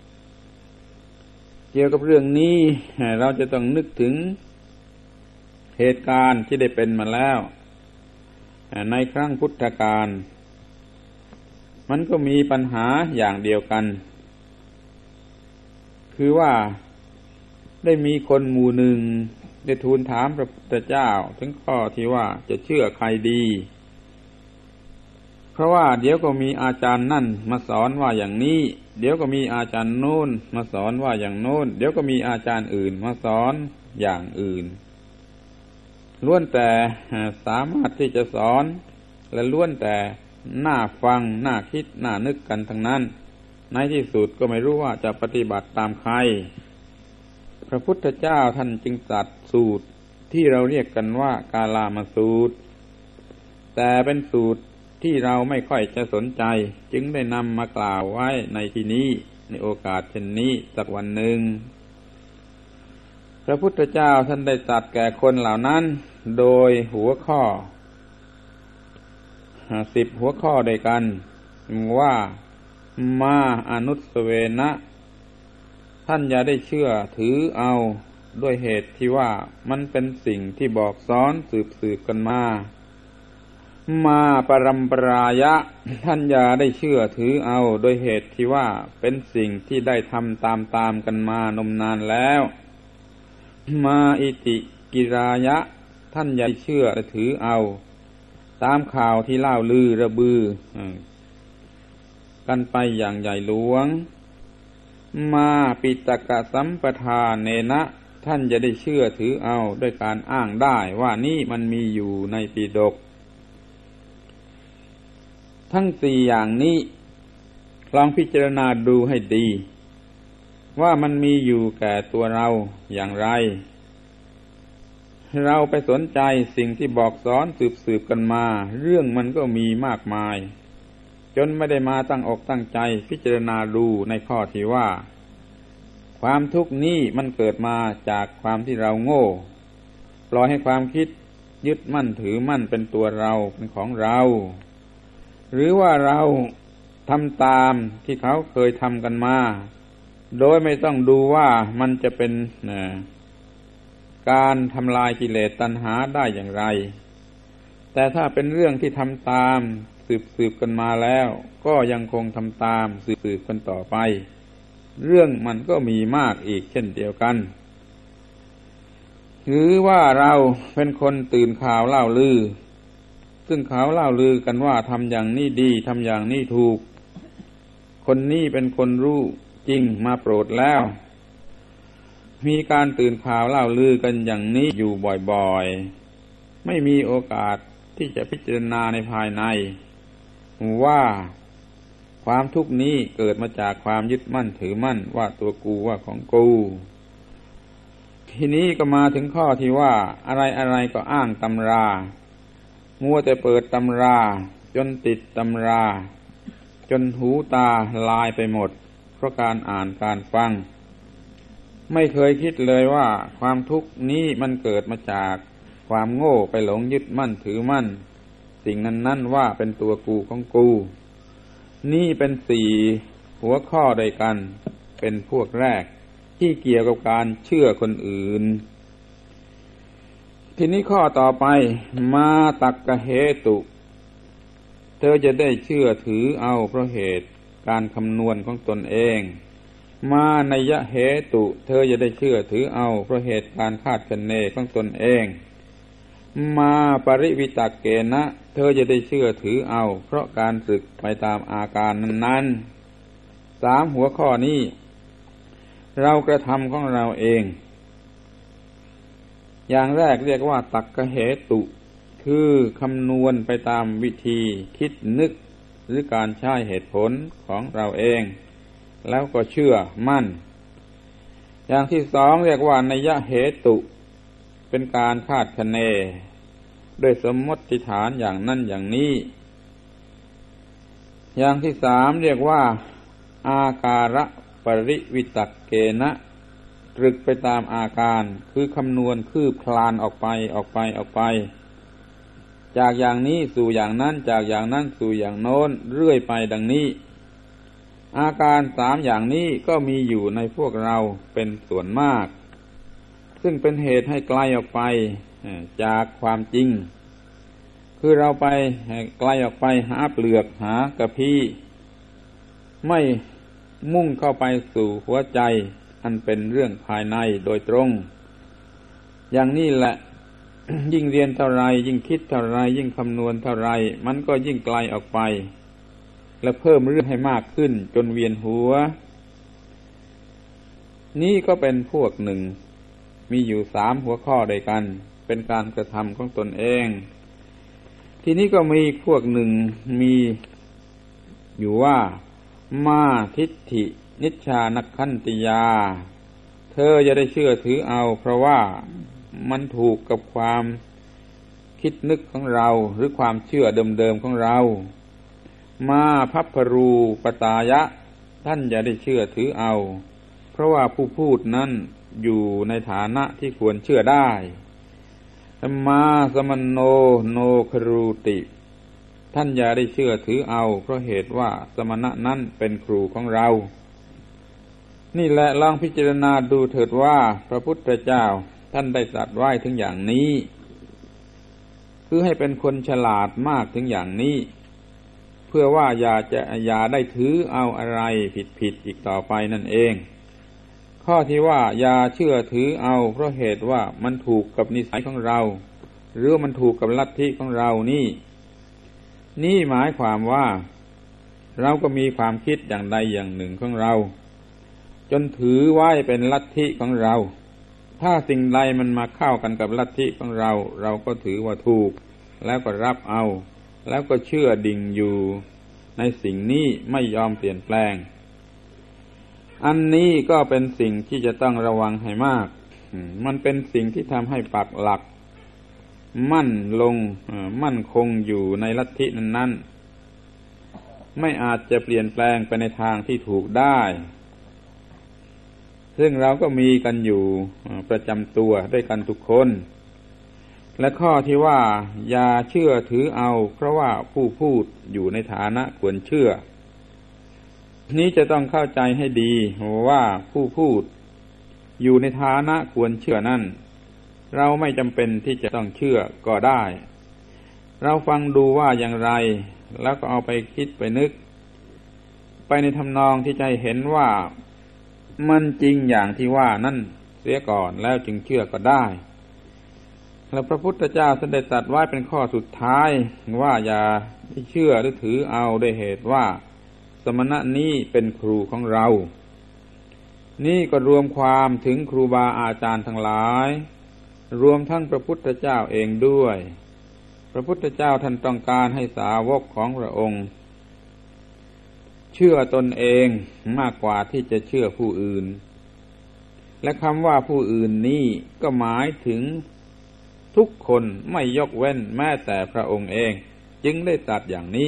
Speaker 1: เกี่ยวกับเรื่องนี้เราจะต้องนึกถึงเหตุการณ์ที่ได้เป็นมาแล้วในครั้งพุทธกาลมันก็มีปัญหาอย่างเดียวกันคือว่าได้มีคนหมู่หนึ่งได้ทูลถามพระพุทธเจ้าถึงข้อที่ว่าจะเชื่อใครดีเพราะว่าเดี๋ยวก็มีอาจารย์นั่นมาสอนว่าอย่างนี้เดี๋ยวก็มีอาจารย์โน้นมาสอนว่าอย่างโน้นเดี๋ยวก็มีอาจารย์อื่นมาสอนอย่างอื่นล้วนแต่สามารถที่จะสอนและล้วนแต่น่าฟังน่าคิดน่านึกกันทั้งนั้นในที่สุดก็ไม่รู้ว่าจะปฏิบัติตามใครพระพุทธเจ้าท่านจึงตรัสสูตรที่เราเรียกกันว่ากาลามสูตรแต่เป็นสูตรที่เราไม่ค่อยจะสนใจจึงได้นำมากล่าวไว้ในที่นี้ในโอกาสเช่นนี้สักวันหนึ่งพระพุทธเจ้าท่านได้ตรัสแก่คนเหล่านั้นโดยหัวข้อสิบหัวข้อด้วยกันว่ามาอนุสเวนะท่านอย่าได้เชื่อถือเอาด้วยเหตุที่ว่ามันเป็นสิ่งที่บอกสอนสืบสืบกันมามาปรัมปรายะท่านอย่าได้เชื่อถือเอาโดยเหตุที่ว่าเป็นสิ่งที่ได้ทำตามตามกันมานมนานแล้วมาอิติกิรายะท่านอย่าเชื่อถือเอาตามข่าวที่เล่าลือระบือกันไปอย่างใหญ่หลวงมาปิตกะสัมปทาเนนะท่านจะได้เชื่อถือเอาด้วยการอ้างได้ว่านี่มันมีอยู่ในปิฎกทั้งสี่อย่างนี้ลองพิจารณาดูให้ดีว่ามันมีอยู่แก่ตัวเราอย่างไรเราไปสนใจสิ่งที่บอกสอนสืบๆกันมาเรื่องมันก็มีมากมายจนไม่ได้มาตั้งอกตั้งใจพิจารณาดูในข้อที่ว่าความทุกข์นี้มันเกิดมาจากความที่เราโง่ปล่อยให้ความคิดยึดมั่นถือมั่นเป็นตัวเราเป็นของเราหรือว่าเราทำตามที่เขาเคยทำกันมาโดยไม่ต้องดูว่ามันจะเป็นการทำลายกิเลสตัณหาได้อย่างไรแต่ถ้าเป็นเรื่องที่ทำตามสืบๆกันมาแล้วก็ยังคงทำตามสืบๆกันต่อไปเรื่องมันก็มีมากอีกเช่นเดียวกันหรือว่าเราเป็นคนตื่นข่าวเล่าลือซึ่งข่าวเล่าลือกันว่าทำอย่างนี้ดีทำอย่างนี้ถูกคนนี้เป็นคนรู้จริงมาโปรดแล้วมีการตื่นข่าวเล่าลือกันอย่างนี้อยู่บ่อยๆไม่มีโอกาสที่จะพิจารณาในภายในว่าความทุกข์นี้เกิดมาจากความยึดมั่นถือมั่นว่าตัวกูว่าของกูทีนี้ก็มาถึงข้อที่ว่าอะไรๆก็อ้างตำรามัวแต่เปิดตำราจนติดตำราจนหูตาลายไปหมดเพราะการอ่านการฟังไม่เคยคิดเลยว่าความทุกข์นี้มันเกิดมาจากความโง่ไปหลงยึดมั่นถือมั่นสิ่งนั้นๆว่าเป็นตัวกูของกูนี่เป็นสี่หัวข้อด้วยกันเป็นพวกแรกที่เกี่ยวกับการเชื่อคนอื่นทีนี้ข้อต่อไปมาตักกะเหตุเธอจะได้เชื่อถือเอาเพราะเหตุการคำนวณของตนเองมานัยเหตุเธอจะได้เชื่อถือเอาเพราะเหตุการคาดคะเนของตนเองมาปริวิตกเกนะเธอจะได้เชื่อถือเอาเพราะการสึกไปตามอาการนั้นๆสามหัวข้อนี้เรากระทำของเราเอง
Speaker 2: อย่างแรกเรียกว่าตักกเหตุคือคำนวณไปตามวิธีคิดนึกหรือการใช้เหตุผลของเราเองแล้วก็เชื่อมั่นอย่างที่สองเรียกว่านัยเหตุเป็นการคาดคะเนโดยสมมติฐานอย่างนั้นอย่างนี้อย่างที่สามเรียกว่าอาการะปริวิตักเกนะตรึกไปตามอาการคือคำนวณคืบคลานออกไปออกไปออกไปจากอย่างนี้สู่อย่างนั้นจากอย่างนั้นสู่อย่างโน้นเรื่อยไปดังนี้อาการสามอย่างนี้ก็มีอยู่ในพวกเราเป็นส่วนมากซึ่งเป็นเหตุให้ไกลออกไปจากความจริงคือเราไปไกลออกไปหาเปลือกหากระพี้ไม่มุ่งเข้าไปสู่หัวใจอันเป็นเรื่องภายในโดยตรงอย่างนี้แหละ ยิ่งเรียนเท่าไรยิ่งคิดเท่าไรยิ่งคำนวณเท่าไรมันก็ยิ่งไกลออกไปและเพิ่มเรื่องให้มากขึ้นจนเวียนหัวนี่ก็เป็นพวกหนึ่งมีอยู่สามหัวข้อด้วยกันเป็นการกระทำของตนเองทีนี้ก็มีพวกหนึ่งมีอยู่ว่ามาทิฏฐินิชฌานักขันติยาเธออย่าได้เชื่อถือเอาเพราะว่ามันถูกกับความคิดนึกของเราหรือความเชื่อเดิมๆของเรามาพัพพรูปตายะท่านอย่าได้เชื่อถือเอาเพราะว่าผู้พูดนั้นอยู่ในฐานะที่ควรเชื่อได้มาสมโนโนครูติท่านอย่าได้เชื่อถือเอาเพราะเหตุว่าสมณะนั้นเป็นครูของเรานี่แหละลองพิจารณาดูเถิดว่าพระพุทธเจ้าท่านได้ตรัสไว้ถึงอย่างนี้คือให้เป็นคนฉลาดมากถึงอย่างนี้เพื่อว่าอย่าจะอย่าได้ถือเอาอะไรผิดๆอีกต่อไปนั่นเองข้อที่ว่าอย่าเชื่อถือเอาเพราะเหตุว่ามันถูกกับนิสัยของเราหรือมันถูกกับลัทธิของเรานี่นี่หมายความว่าเราก็มีความคิดอย่างใดอย่างหนึ่งของเราจนถือไว้เป็นลัทธิของเราถ้าสิ่งใดมันมาเข้ากันกับลัทธิของเราเราก็ถือว่าถูกแล้วก็รับเอาแล้วก็เชื่อดิ่งอยู่ในสิ่งนี้ไม่ยอมเปลี่ยนแปลงอันนี้ก็เป็นสิ่งที่จะต้องระวังให้มากมันเป็นสิ่งที่ทำให้ปักหลักมั่นลงมั่นคงอยู่ในลัทธินั้นๆไม่อาจจะเปลี่ยนแปลงไปในทางที่ถูกได้ซึ่งเราก็มีกันอยู่ประจำตัวด้วยกันทุกคนและข้อที่ว่าอย่าเชื่อถือเอาเพราะว่าผู้พูดอยู่ในฐานะควรเชื่อนี้จะต้องเข้าใจให้ดีว่าผู้พูดอยู่ในฐานะควรเชื่อนั่นเราไม่จำเป็นที่จะต้องเชื่อก็ได้เราฟังดูว่าอย่างไรแล้วก็เอาไปคิดไปนึกไปในทำนองที่จะเห็นว่ามันจริงอย่างที่ว่านั่นเสียก่อนแล้วจึงเชื่อก็ได้แล้วพระพุทธเจ้าท่านได้ตรัสไว้เป็นข้อสุดท้ายว่าอย่าเชื่อหรือถือเอาด้วยเหตุว่าสมณะนี้เป็นครูของเรานี่ก็รวมความถึงครูบาอาจารย์ทั้งหลายรวมทั้งพระพุทธเจ้าเองด้วยพระพุทธเจ้าท่านต้องการให้สาวกของพระองค์เชื่อตนเองมากกว่าที่จะเชื่อผู้อื่นและคำว่าผู้อื่นนี้ก็หมายถึงทุกคนไม่ยกเว้นแม้แต่พระองค์เองจึงได้ตรัสอย่างนี้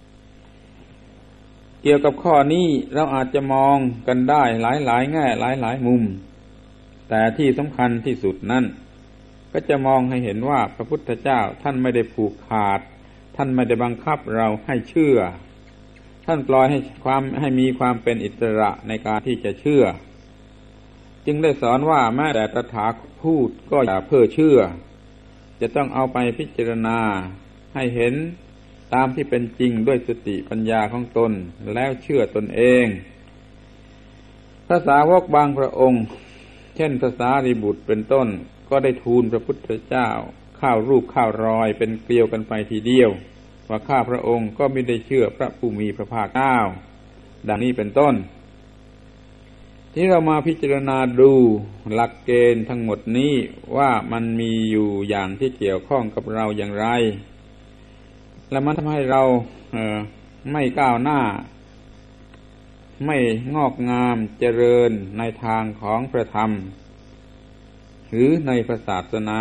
Speaker 2: เกี่ยวกับข้อนี้เราอาจจะมองกันได้หลายๆแง่หลายๆมุมแต่ที่สำคัญที่สุดนั่นก็จะมองให้เห็นว่าพระพุทธเจ้าท่านไม่ได้ผูกขาดท่านไม่ได้บังคับเราให้เชื่อท่านปล่อยให้ความให้มีความเป็นอิสระในการที่จะเชื่อจึงได้สอนว่าแม้แต่ตถาคตพูดก็อย่าเพ้อเชื่อจะต้องเอาไปพิจารณาให้เห็นตามที่เป็นจริงด้วยสติปัญญาของตนแล้วเชื่อตนเองพระสาวกบางพระองค์เช่นพระสารีบุตรเป็นต้นก็ได้ทูลพระพุทธเจ้าข้าวรูปข้าวรอยเป็นเกลียวกันไปทีเดียวว่าข้าพระองค์ก็ไม่ได้เชื่อพระผู้มีพระภาคเจ้าดังนี้เป็นต้นที่เรามาพิจารณาดูหลักเกณฑ์ทั้งหมดนี้ว่ามันมีอยู่อย่างที่เกี่ยวข้องกับเราอย่างไรและมันทำให้เราเอ่อไม่ก้าวหน้าไม่งอกงามเจริญในทางของพระธรรมหรือในพระศาสนา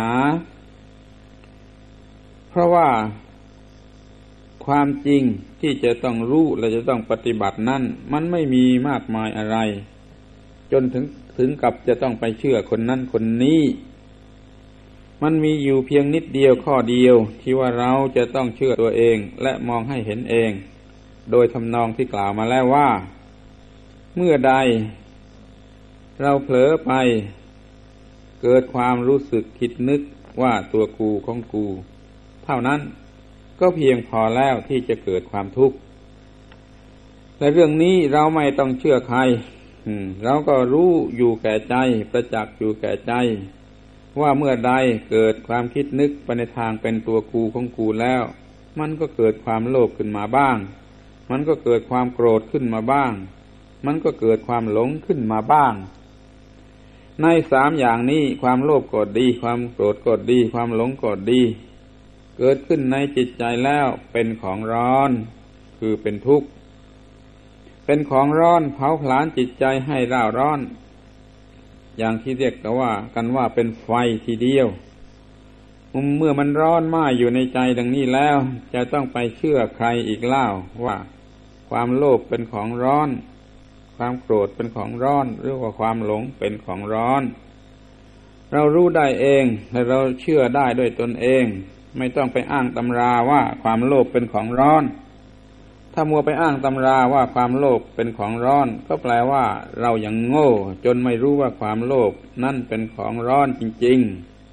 Speaker 2: เพราะว่าความจริงที่จะต้องรู้และจะต้องปฏิบัตินั้นมันไม่มีมากมายอะไรจนถึงถึงกับจะต้องไปเชื่อคนนั้นคนนี้มันมีอยู่เพียงนิดเดียวข้อเดียวที่ว่าเราจะต้องเชื่อตัวเองและมองให้เห็นเองโดยทำนองที่กล่าวมาแล้วว่าเมื่อใดเราเผลอไปเกิดความรู้สึกคิดนึกว่าตัวกูของกูเท่านั้นก็เพียงพอแล้วที่จะเกิดความทุกข์แต่เรื่องนี้เราไม่ต้องเชื่อใครเราก็รู้อยู่แก่ใจประจักษ์อยู่แก่ใจว่าเมื่อใดเกิดความคิดนึกไปในทางเป็นตัวกูของกูแล้วมันก็เกิดความโลภขึ้นมาบ้างมันก็เกิดความโกรธขึ้นมาบ้างมันก็เกิดความหลงขึ้นมาบ้างในสามอย่างนี้ความโลภก็ดีความโกรธก็ดีความหลงก็ดีเกิดขึ้นในจิตใจแล้วเป็นของร้อนคือเป็นทุกข์เป็นของร้อนเผาผลาญจิตใจให้ร่าร้อนอย่างที่เรียกกันว่ากันว่าเป็นไฟทีเดียวเมื่อมันร้อนมากอยู่ในใจดังนี้แล้วจะต้องไปเชื่อใครอีกเล่าว่าความโลภเป็นของร้อนความโกรธเป็นของร้อนหรือว่าความหลงเป็นของร้อนเรารู้ได้เองและเราเชื่อได้ด้วยตนเองไม่ต้องไปอ้างตำราว่าความโลภเป็นของร้อนถ้ามัวไปอ้างตำราว่าความโลภเป็นของร้อนก็แปลว่าเรายังโง่จนไม่รู้ว่าความโลภนั่นเป็นของร้อนจริง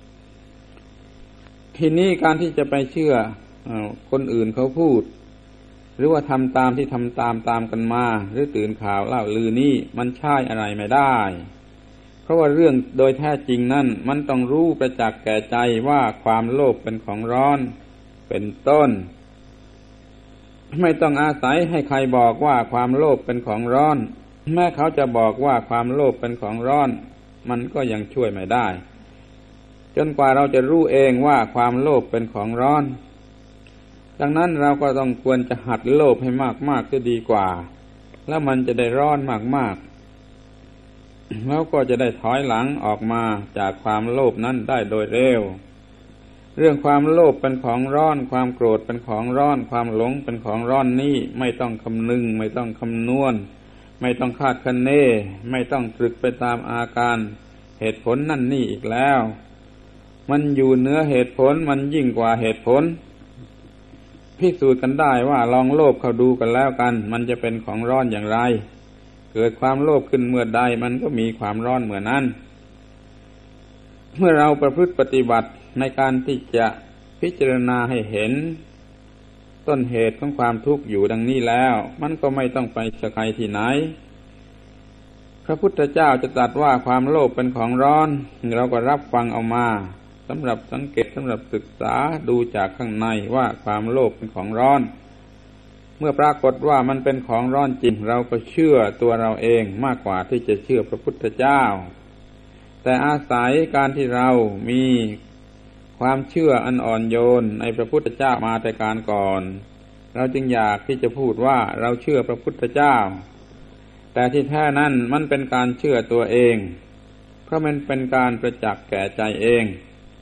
Speaker 2: ๆทีนี้การที่จะไปเชื่อคนอื่นเขาพูดหรือว่าทำตามที่ทำตามตามกันมาหรือตื่นข่าวเล่าลือนี่มันใช่อะไรไม่ได้เพราะว่าเรื่องโดยแท้จริงนั่นมันต้องรู้ประจักษ์แก่ใจว่าความโลภเป็นของร้อนเป็นต้นไม่ต้องอาศัยให้ใครบอกว่าความโลภเป็นของร้อนแม้เขาจะบอกว่าความโลภเป็นของร้อนมันก็ยังช่วยไม่ได้จนกว่าเราจะรู้เองว่าความโลภเป็นของร้อนดังนั้นเราก็ต้องควรจะหัดโลภให้มากๆจะดีกว่าแล้วมันจะได้ร้อนมากๆแล้วก็จะได้ถอยหลังออกมาจากความโลภนั้นได้โดยเร็วเรื่องความโลภเป็นของร้อนความโกรธเป็นของร้อนความหลงเป็นของร้อนนี่ไม่ต้องคำนึงไม่ต้องคำนวณไม่ต้องคาดคะเนไม่ต้องตรึกไปตามอาการเหตุผลนั่นนี่อีกแล้วมันอยู่เหนือเหตุผลมันยิ่งกว่าเหตุผลพิสูจน์กันได้ว่าลองโลภเข้าดูกันแล้วกันมันจะเป็นของร้อนอย่างไรเกิดความโลภขึ้นเมื่อใดมันก็มีความร้อนเมื่อนั้นเมื่อเราประพฤติปฏิบัติในการที่จะพิจารณาให้เห็นต้นเหตุของความทุกข์อยู่ดังนี้แล้วมันก็ไม่ต้องไปสกายที่ไหนพระพุทธเจ้าจะตรัสว่าความโลภเป็นของร้อนเราก็รับฟังเอามาสำหรับสังเกตสำหรับศึกษาดูจากข้างในว่าความโลภเป็นของร้อนเมื่อปรากฏว่ามันเป็นของร้อนจริงเราก็เชื่อตัวเราเองมากกว่าที่จะเชื่อพระพุทธเจ้าแต่อาศัยการที่เรามีความเชื่ออันอ่อนโยนในพระพุทธเจ้ามาแต่การก่อนเราจึงอยากที่จะพูดว่าเราเชื่อพระพุทธเจ้าแต่ที่แท้นั้นมันเป็นการเชื่อตัวเองเพราะมันเป็นการประจักษ์แก่ใจเอง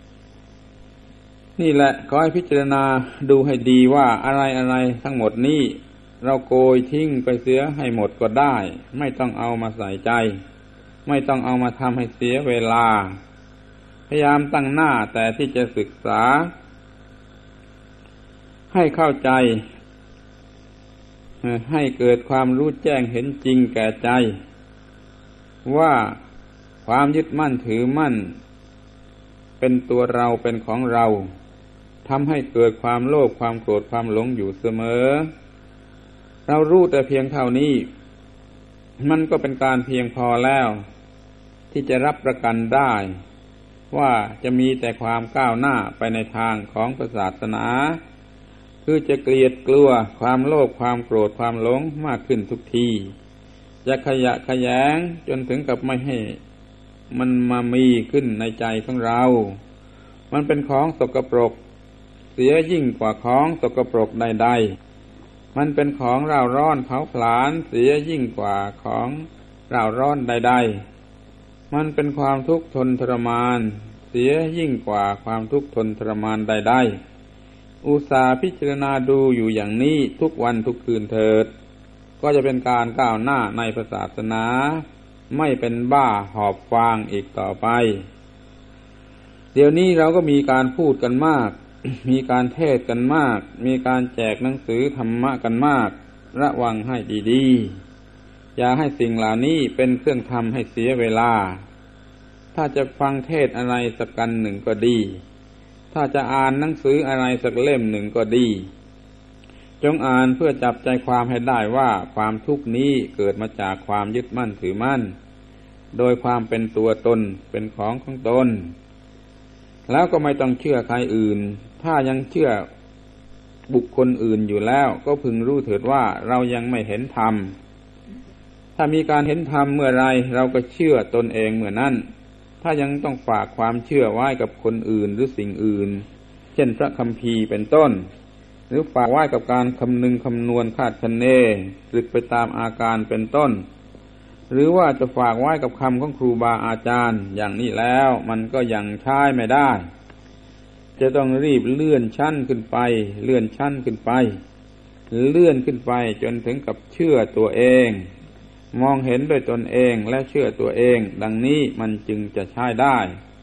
Speaker 2: นี่แหละขอให้พิจารณาดูให้ดีว่าอะไรอะไรทั้งหมดนี้เราโกยทิ้งไปเสียให้หมดก็ได้ไม่ต้องเอามาใส่ใจไม่ต้องเอามาทำให้เสียเวลาพยายามตั้งหน้าแต่ที่จะศึกษาให้เข้าใจให้เกิดความรู้แจ้งเห็นจริงแก่ใจว่าความยึดมั่นถือมั่นเป็นตัวเราเป็นของเราทำให้เกิดความโลภความโกรธความหลงอยู่เสมอเรารู้แต่เพียงเท่านี้มันก็เป็นการเพียงพอแล้วที่จะรับประกันได้ว่าจะมีแต่ความก้าวหน้าไปในทางของศาสนาคือจะเกลียดกลัวความโลภความโกรธความหลงมากขึ้นทุกทีจะขยะแขยงจนถึงกับไม่ให้มันมามีขึ้นในใจของเรามันเป็นของสกปรกเสียยิ่งกว่าของสกปรกใดๆมันเป็นของร่าร้อนเผาผลาญเสียยิ่งกว่าของร่าร้อนใดๆมันเป็นความทุกข์ทนทรมานเสียยิ่งกว่าความทุกข์ทนทรมานใดๆอุตส่าห์พิจารณาดูอยู่อย่างนี้ทุกวันทุกคืนเถิดก็จะเป็นการก้าวหน้าในศาสนาไม่เป็นบ้าหอบฟางอีกต่อไปเดี๋ยวนี้เราก็มีการพูดกันมาก มีการเทศกันมากมีการแจกหนังสือธรรมะกันมากระวังให้ดีๆอย่าให้สิ่งเหล่านี้เป็นเครื่องทำให้เสียเวลาถ้าจะฟังเทศอะไรสักกันหนึ่งก็ดีถ้าจะอ่านหนังสืออะไรสักเล่มหนึ่งก็ดีจงอ่านเพื่อจับใจความให้ได้ว่าความทุกข์นี้เกิดมาจากความยึดมั่นถือมั่นโดยความเป็นตัวตนเป็นของของตนแล้วก็ไม่ต้องเชื่อใครอื่นถ้ายังเชื่อบุคคลอื่นอยู่แล้วก็พึงรู้เถิดว่าเรายังไม่เห็นธรรมถ้ามีการเห็นธรรมเมื่อไรเราก็เชื่อตนเองเมื่อนั้นถ้ายังต้องฝากความเชื่อไว้กับคนอื่นหรือสิ่งอื่นเช่นพระคัมภีร์เป็นต้นหรือฝากไว้กับการคำนึงคำนวณคาดคะเนตรึกไปตามอาการเป็นต้นหรือว่าจะฝากไว้กับคำของครูบาอาจารย์อย่างนี้แล้วมันก็ยังใช้ไม่ได้จะต้องรีบเลื่อนชั้นขึ้นไปเลื่อนชั้นขึ้นไปเลื่อนขึ้นไปจนถึงกับเชื่อตัวเองมองเห็นด้วยตนเองและเชื่อตัวเองดังนี้มันจึงจะใช้ได้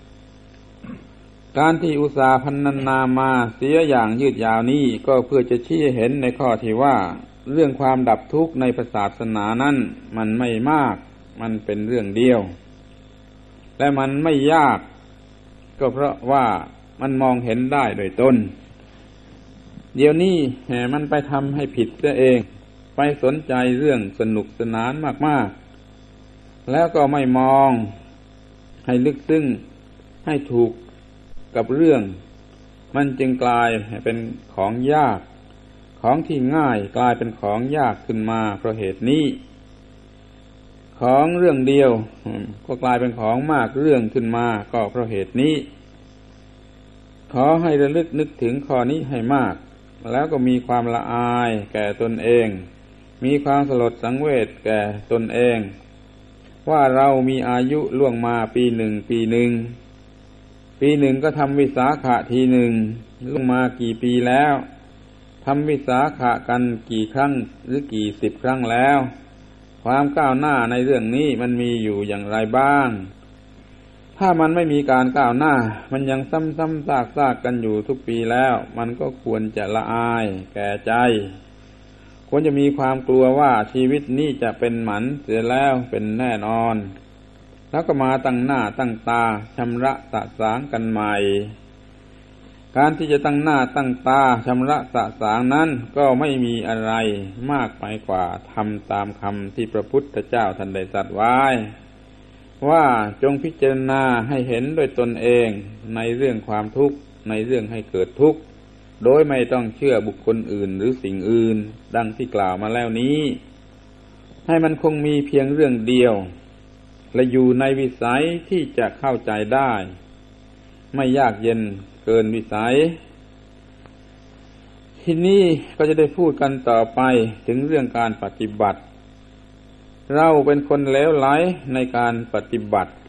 Speaker 2: การที่อุตสาห์พรรณนามาเสียอย่างยืดยาวนี้ก็เพื่อจะชี้เห็นในข้อที่ว่าเรื่องความดับทุกข์ในศาสนานั้นมันไม่มากมันเป็นเรื่องเดียวและมันไม่ยากก็เพราะว่ามันมองเห็นได้โดยตนเดี๋ยวนี้แหมมันไปทำให้ผิดซะเองไปสนใจเรื่องสนุกสนานมากๆแล้วก็ไม่มองให้ลึกซึ้งให้ถูกกับเรื่องมันจึงกลายเป็นของยากของที่ง่ายกลายเป็นของยากขึ้นมาเพราะเหตุนี้ของเรื่องเดียวก็กลายเป็นของมากเรื่องขึ้นมาก็เพราะเหตุนี้ขอให้ระลึกนึกถึงข้อนี้ให้มากแล้วก็มีความละอายแก่ตนเองมีความสลดสังเวชแก่ตนเองว่าเรามีอายุล่วงมาปีหนึ่งปีหนึ่งปีหนึ่งก็ทำวิสาขะทีหนึ่งล่วงมากี่ปีแล้วทำวิสาขะกันกี่ครั้งหรือกี่สิบครั้งแล้วความก้าวหน้าในเรื่องนี้มันมีอยู่อย่างไรบ้างถ้ามันไม่มีการก้าวหน้ามันยังซ้ำๆซากๆกันอยู่ทุกปีแล้วมันก็ควรจะละอายแก่ใจควรจะมีความกลัวว่าชีวิตนี้จะเป็นหมันเสียแล้วเป็นแน่นอนแล้วก็มาตั้งหน้าตั้งตาชำระสะสางกันใหม่การที่จะตั้งหน้าตั้งตาชำระสะสางนั้นก็ไม่มีอะไรมากไปกว่าทำตามคำที่พระพุทธเจ้าท่านได้ตรัสไว้ว่าจงพิจารณาให้เห็นด้วยตนเองในเรื่องความทุกข์ในเรื่องให้เกิดทุกข์โดยไม่ต้องเชื่อบุคคลอื่นหรือสิ่งอื่นดังที่กล่าวมาแล้วนี้ให้มันคงมีเพียงเรื่องเดียวและอยู่ในวิสัยที่จะเข้าใจได้ไม่ยากเย็นเกินวิสัยทีนี้ก็จะได้พูดกันต่อไปถึงเรื่องการปฏิบัติเราเป็นคนเลวไหลในการปฏิบัติ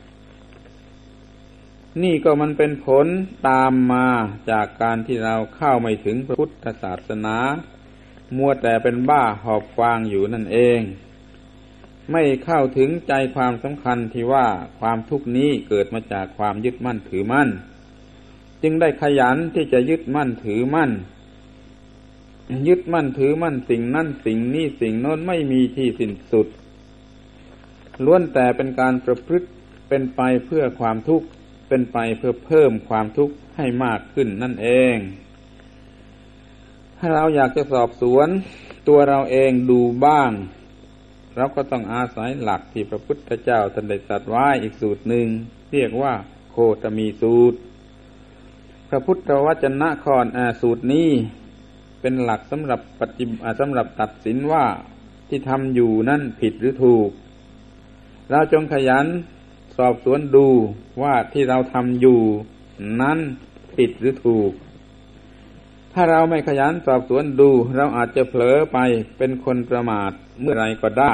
Speaker 2: นี่ก็มันเป็นผลตามมาจากการที่เราเข้าไม่ถึงพระพุทธศาสนามัวแต่เป็นบ้าหอบฟางอยู่นั่นเองไม่เข้าถึงใจความสำคัญที่ว่าความทุกข์นี้เกิดมาจากความยึดมั่นถือมั่นจึงได้ขยันที่จะยึดมั่นถือมั่นยึดมั่นถือมั่นสิ่งนั้นสิ่งนี้สิ่งโน้นไม่มีที่สิ้นสุดล้วนแต่เป็นการประพฤติเป็นไปเพื่อความทุกข์เป็นไปเพื่อเพิ่มความทุกข์ให้มากขึ้นนั่นเองถ้าเราอยากจะสอบสวนตัวเราเองดูบ้างเราก็ต้องอาศัยหลักที่พระพุทธเจ้าท่านได้ตรัสไว้อีกสูตรหนึ่งเรียกว่าโคตมีสูตรพระพุทธวจนะข้อสูตรนี้เป็นหลักสำหรับปฏิบัติสำหรับตัดสินว่าที่ทำอยู่นั่นผิดหรือถูกเราจงขยันสอบสวนดูว่าที่เราทำอยู่นั้นผิดหรือถูกถ้าเราไม่ขยันสอบสวนดูเราอาจจะเผลอไปเป็นคนประมาทเมื่อไรก็ได้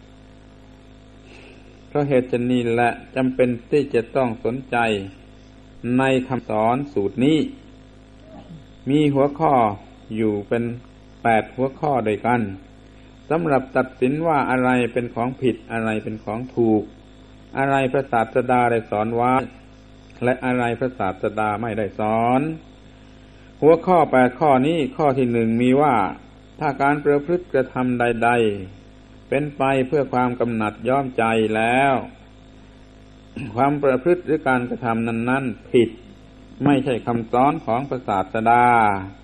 Speaker 2: เพราะเหตุนี้แหละจำเป็นที่จะต้องสนใจในคำสอนสูตรนี้มีหัวข้ออยู่เป็นแปดหัวข้อด้วยกันสำหรับตัดสินว่าอะไรเป็นของผิดอะไรเป็นของถูกอะไรพระศาสดาได้สอนไว้และอะไรพระศาสดาไม่ได้สอนหัวข้อแปดข้อนี้ข้อที่หนึ่งมีว่าถ้าการประพฤติกระทำใดๆเป็นไปเพื่อความกำหนัดย้อมใจแล้วความประพฤติหรือการกระทำนั้นๆผิดไม่ใช่คำสอนของพระศาสดา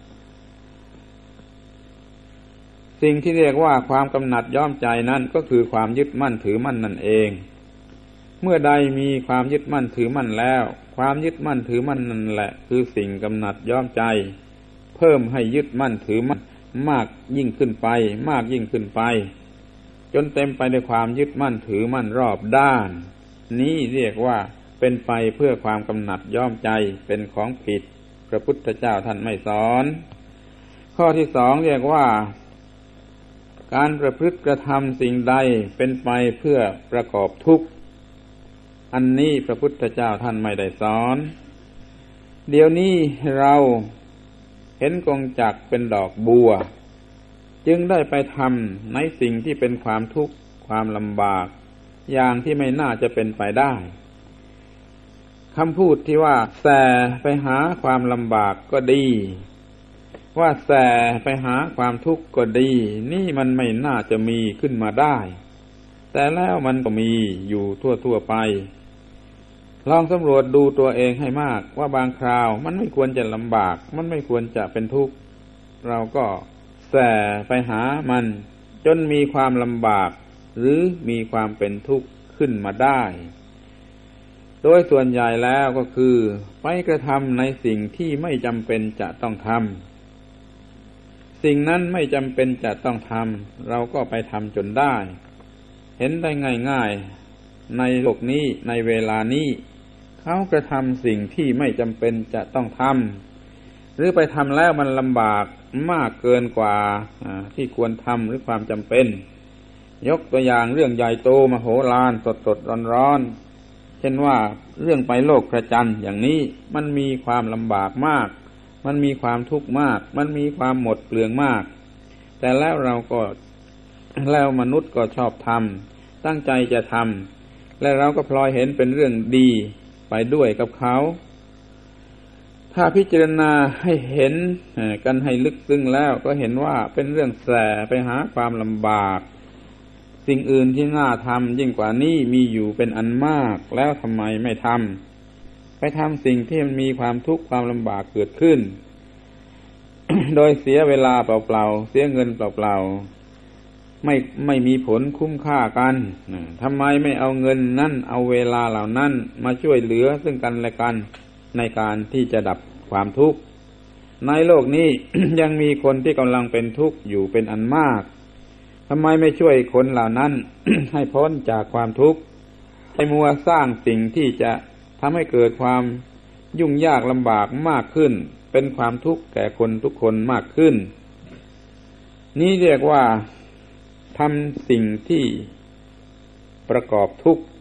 Speaker 2: สิ่งที่เรียกว่าความกำหนัดย้อมใจนั้นก็คือความยึดมั่นถือมั่นนั่นเองเมื่อใดมีความยึดมั่นถือมั่นแล้วความยึดมั่นถือมั่นนั่นแหละคือสิ่งกำหนัดย้อมใจเพิ่มให้ยึดมั่นถือมั่นมากยิ่งขึ้นไปมากยิ่งขึ้นไปจนเต็มไปด้วยความยึดมั่นถือมั่นรอบด้านนี้เรียกว่าเป็นไปเพื่อความกำหนัดย้อมใจเป็นของผิดพระพุทธเจ้าท่านไม่สอนข้อที่สองเรียกว่าการประพฤติกระทำสิ่งใดเป็นไปเพื่อประกอบทุกข์อันนี้พระพุทธเจ้าท่านไม่ได้สอนเดี๋ยวนี้เราเห็นกงจักรเป็นดอกบัวจึงได้ไปทำในสิ่งที่เป็นความทุกข์ความลำบากอย่างที่ไม่น่าจะเป็นไปได้คำพูดที่ว่าแส่ไปหาความลำบากก็ดีว่าแส่ไปหาความทุกข์ก็ดีนี่มันไม่น่าจะมีขึ้นมาได้แต่แล้วมันก็มีอยู่ทั่วๆไปลองสำรวจดูตัวเองให้มากว่าบางคราวมันไม่ควรจะลำบากมันไม่ควรจะเป็นทุกข์เราก็แส่ไปหามันจนมีความลำบากหรือมีความเป็นทุกข์ขึ้นมาได้โดยส่วนใหญ่แล้วก็คือไปกระทำในสิ่งที่ไม่จำเป็นจะต้องทำสิ่งนั้นไม่จำเป็นจะต้องทำเราก็ไปทำจนได้เห็นได้ง่ายๆในโลกนี้ในเวลานี้เขากระทำสิ่งที่ไม่จำเป็นจะต้องทำหรือไปทำแล้วมันลำบากมากเกินกว่าที่ควรทำหรือความจำเป็นยกตัวอย่างเรื่องใหญ่โตมโหฬารสดๆร้อนๆเช่นว่าเรื่องไปโลกพระจันทร์อย่างนี้มันมีความลำบากมากมันมีความทุกข์มากมันมีความหมดเปลืองมากแต่แล้วเราก็แล้วมนุษย์ก็ชอบทำตั้งใจจะทำและเราก็พลอยเห็นเป็นเรื่องดีไปด้วยกับเขาถ้าพิจารณาให้เห็นกันให้ลึกซึ้งแล้วก็เห็นว่าเป็นเรื่องแสไปหาความลำบากสิ่งอื่นที่น่าทำยิ่งกว่านี้มีอยู่เป็นอันมากแล้วทำไมไม่ทำไปทำสิ่งที่มันมีความทุกข์ความลำบากเกิดขึ้น โดยเสียเวลาเปล่าๆเสียเงินเปล่าๆไม่ไม่มีผลคุ้มค่ากันทำไมไม่เอาเงินนั่นเอาเวลาเหล่านั้นมาช่วยเหลือซึ่งกันและกันในการที่จะดับความทุกข์ในโลกนี้ ยังมีคนที่กำลังเป็นทุกข์อยู่เป็นอันมากทำไมไม่ช่วยคนเหล่านั้น ให้พ้นจากความทุกข์ให้มัวสร้างสิ่งที่จะทำให้เกิดความยุ่งยากลำบากมากขึ้นเป็นความทุกข์แก่คนทุกคนมากขึ้นนี่เรียกว่าทำสิ่งที่ประกอบทุกข์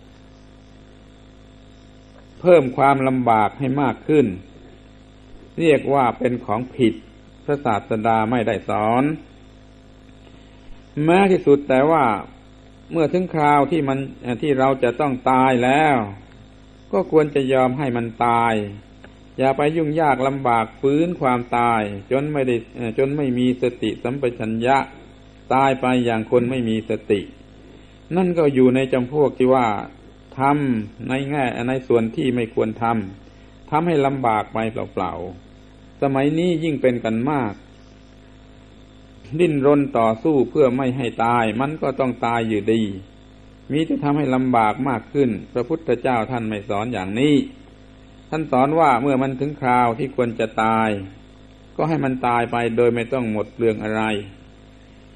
Speaker 2: เพิ่มความลำบากให้มากขึ้นเรียกว่าเป็นของผิดพระศาสดาไม่ได้สอนแม้ที่สุดแต่ว่าเมื่อถึงคราวที่มันที่เราจะต้องตายแล้วก็ควรจะยอมให้มันตายอย่าไปยุ่งยากลำบากฟื้นความตายจนไม่ได้จนไม่มีสติสัมปชัญญะตายไปอย่างคนไม่มีสตินั่นก็อยู่ในจำพวกที่ว่าทำในแง่ในส่วนที่ไม่ควรทำทำให้ลำบากไปเปล่าๆสมัยนี้ยิ่งเป็นกันมากดิ้นรนต่อสู้เพื่อไม่ให้ตายมันก็ต้องตายอยู่ดีมีแต่ทำให้ลำบากมากขึ้นพระพุทธเจ้าท่านไม่สอนอย่างนี้ท่านสอนว่าเมื่อมันถึงคราวที่ควรจะตายก็ให้มันตายไปโดยไม่ต้องหมดเปลืองอะไร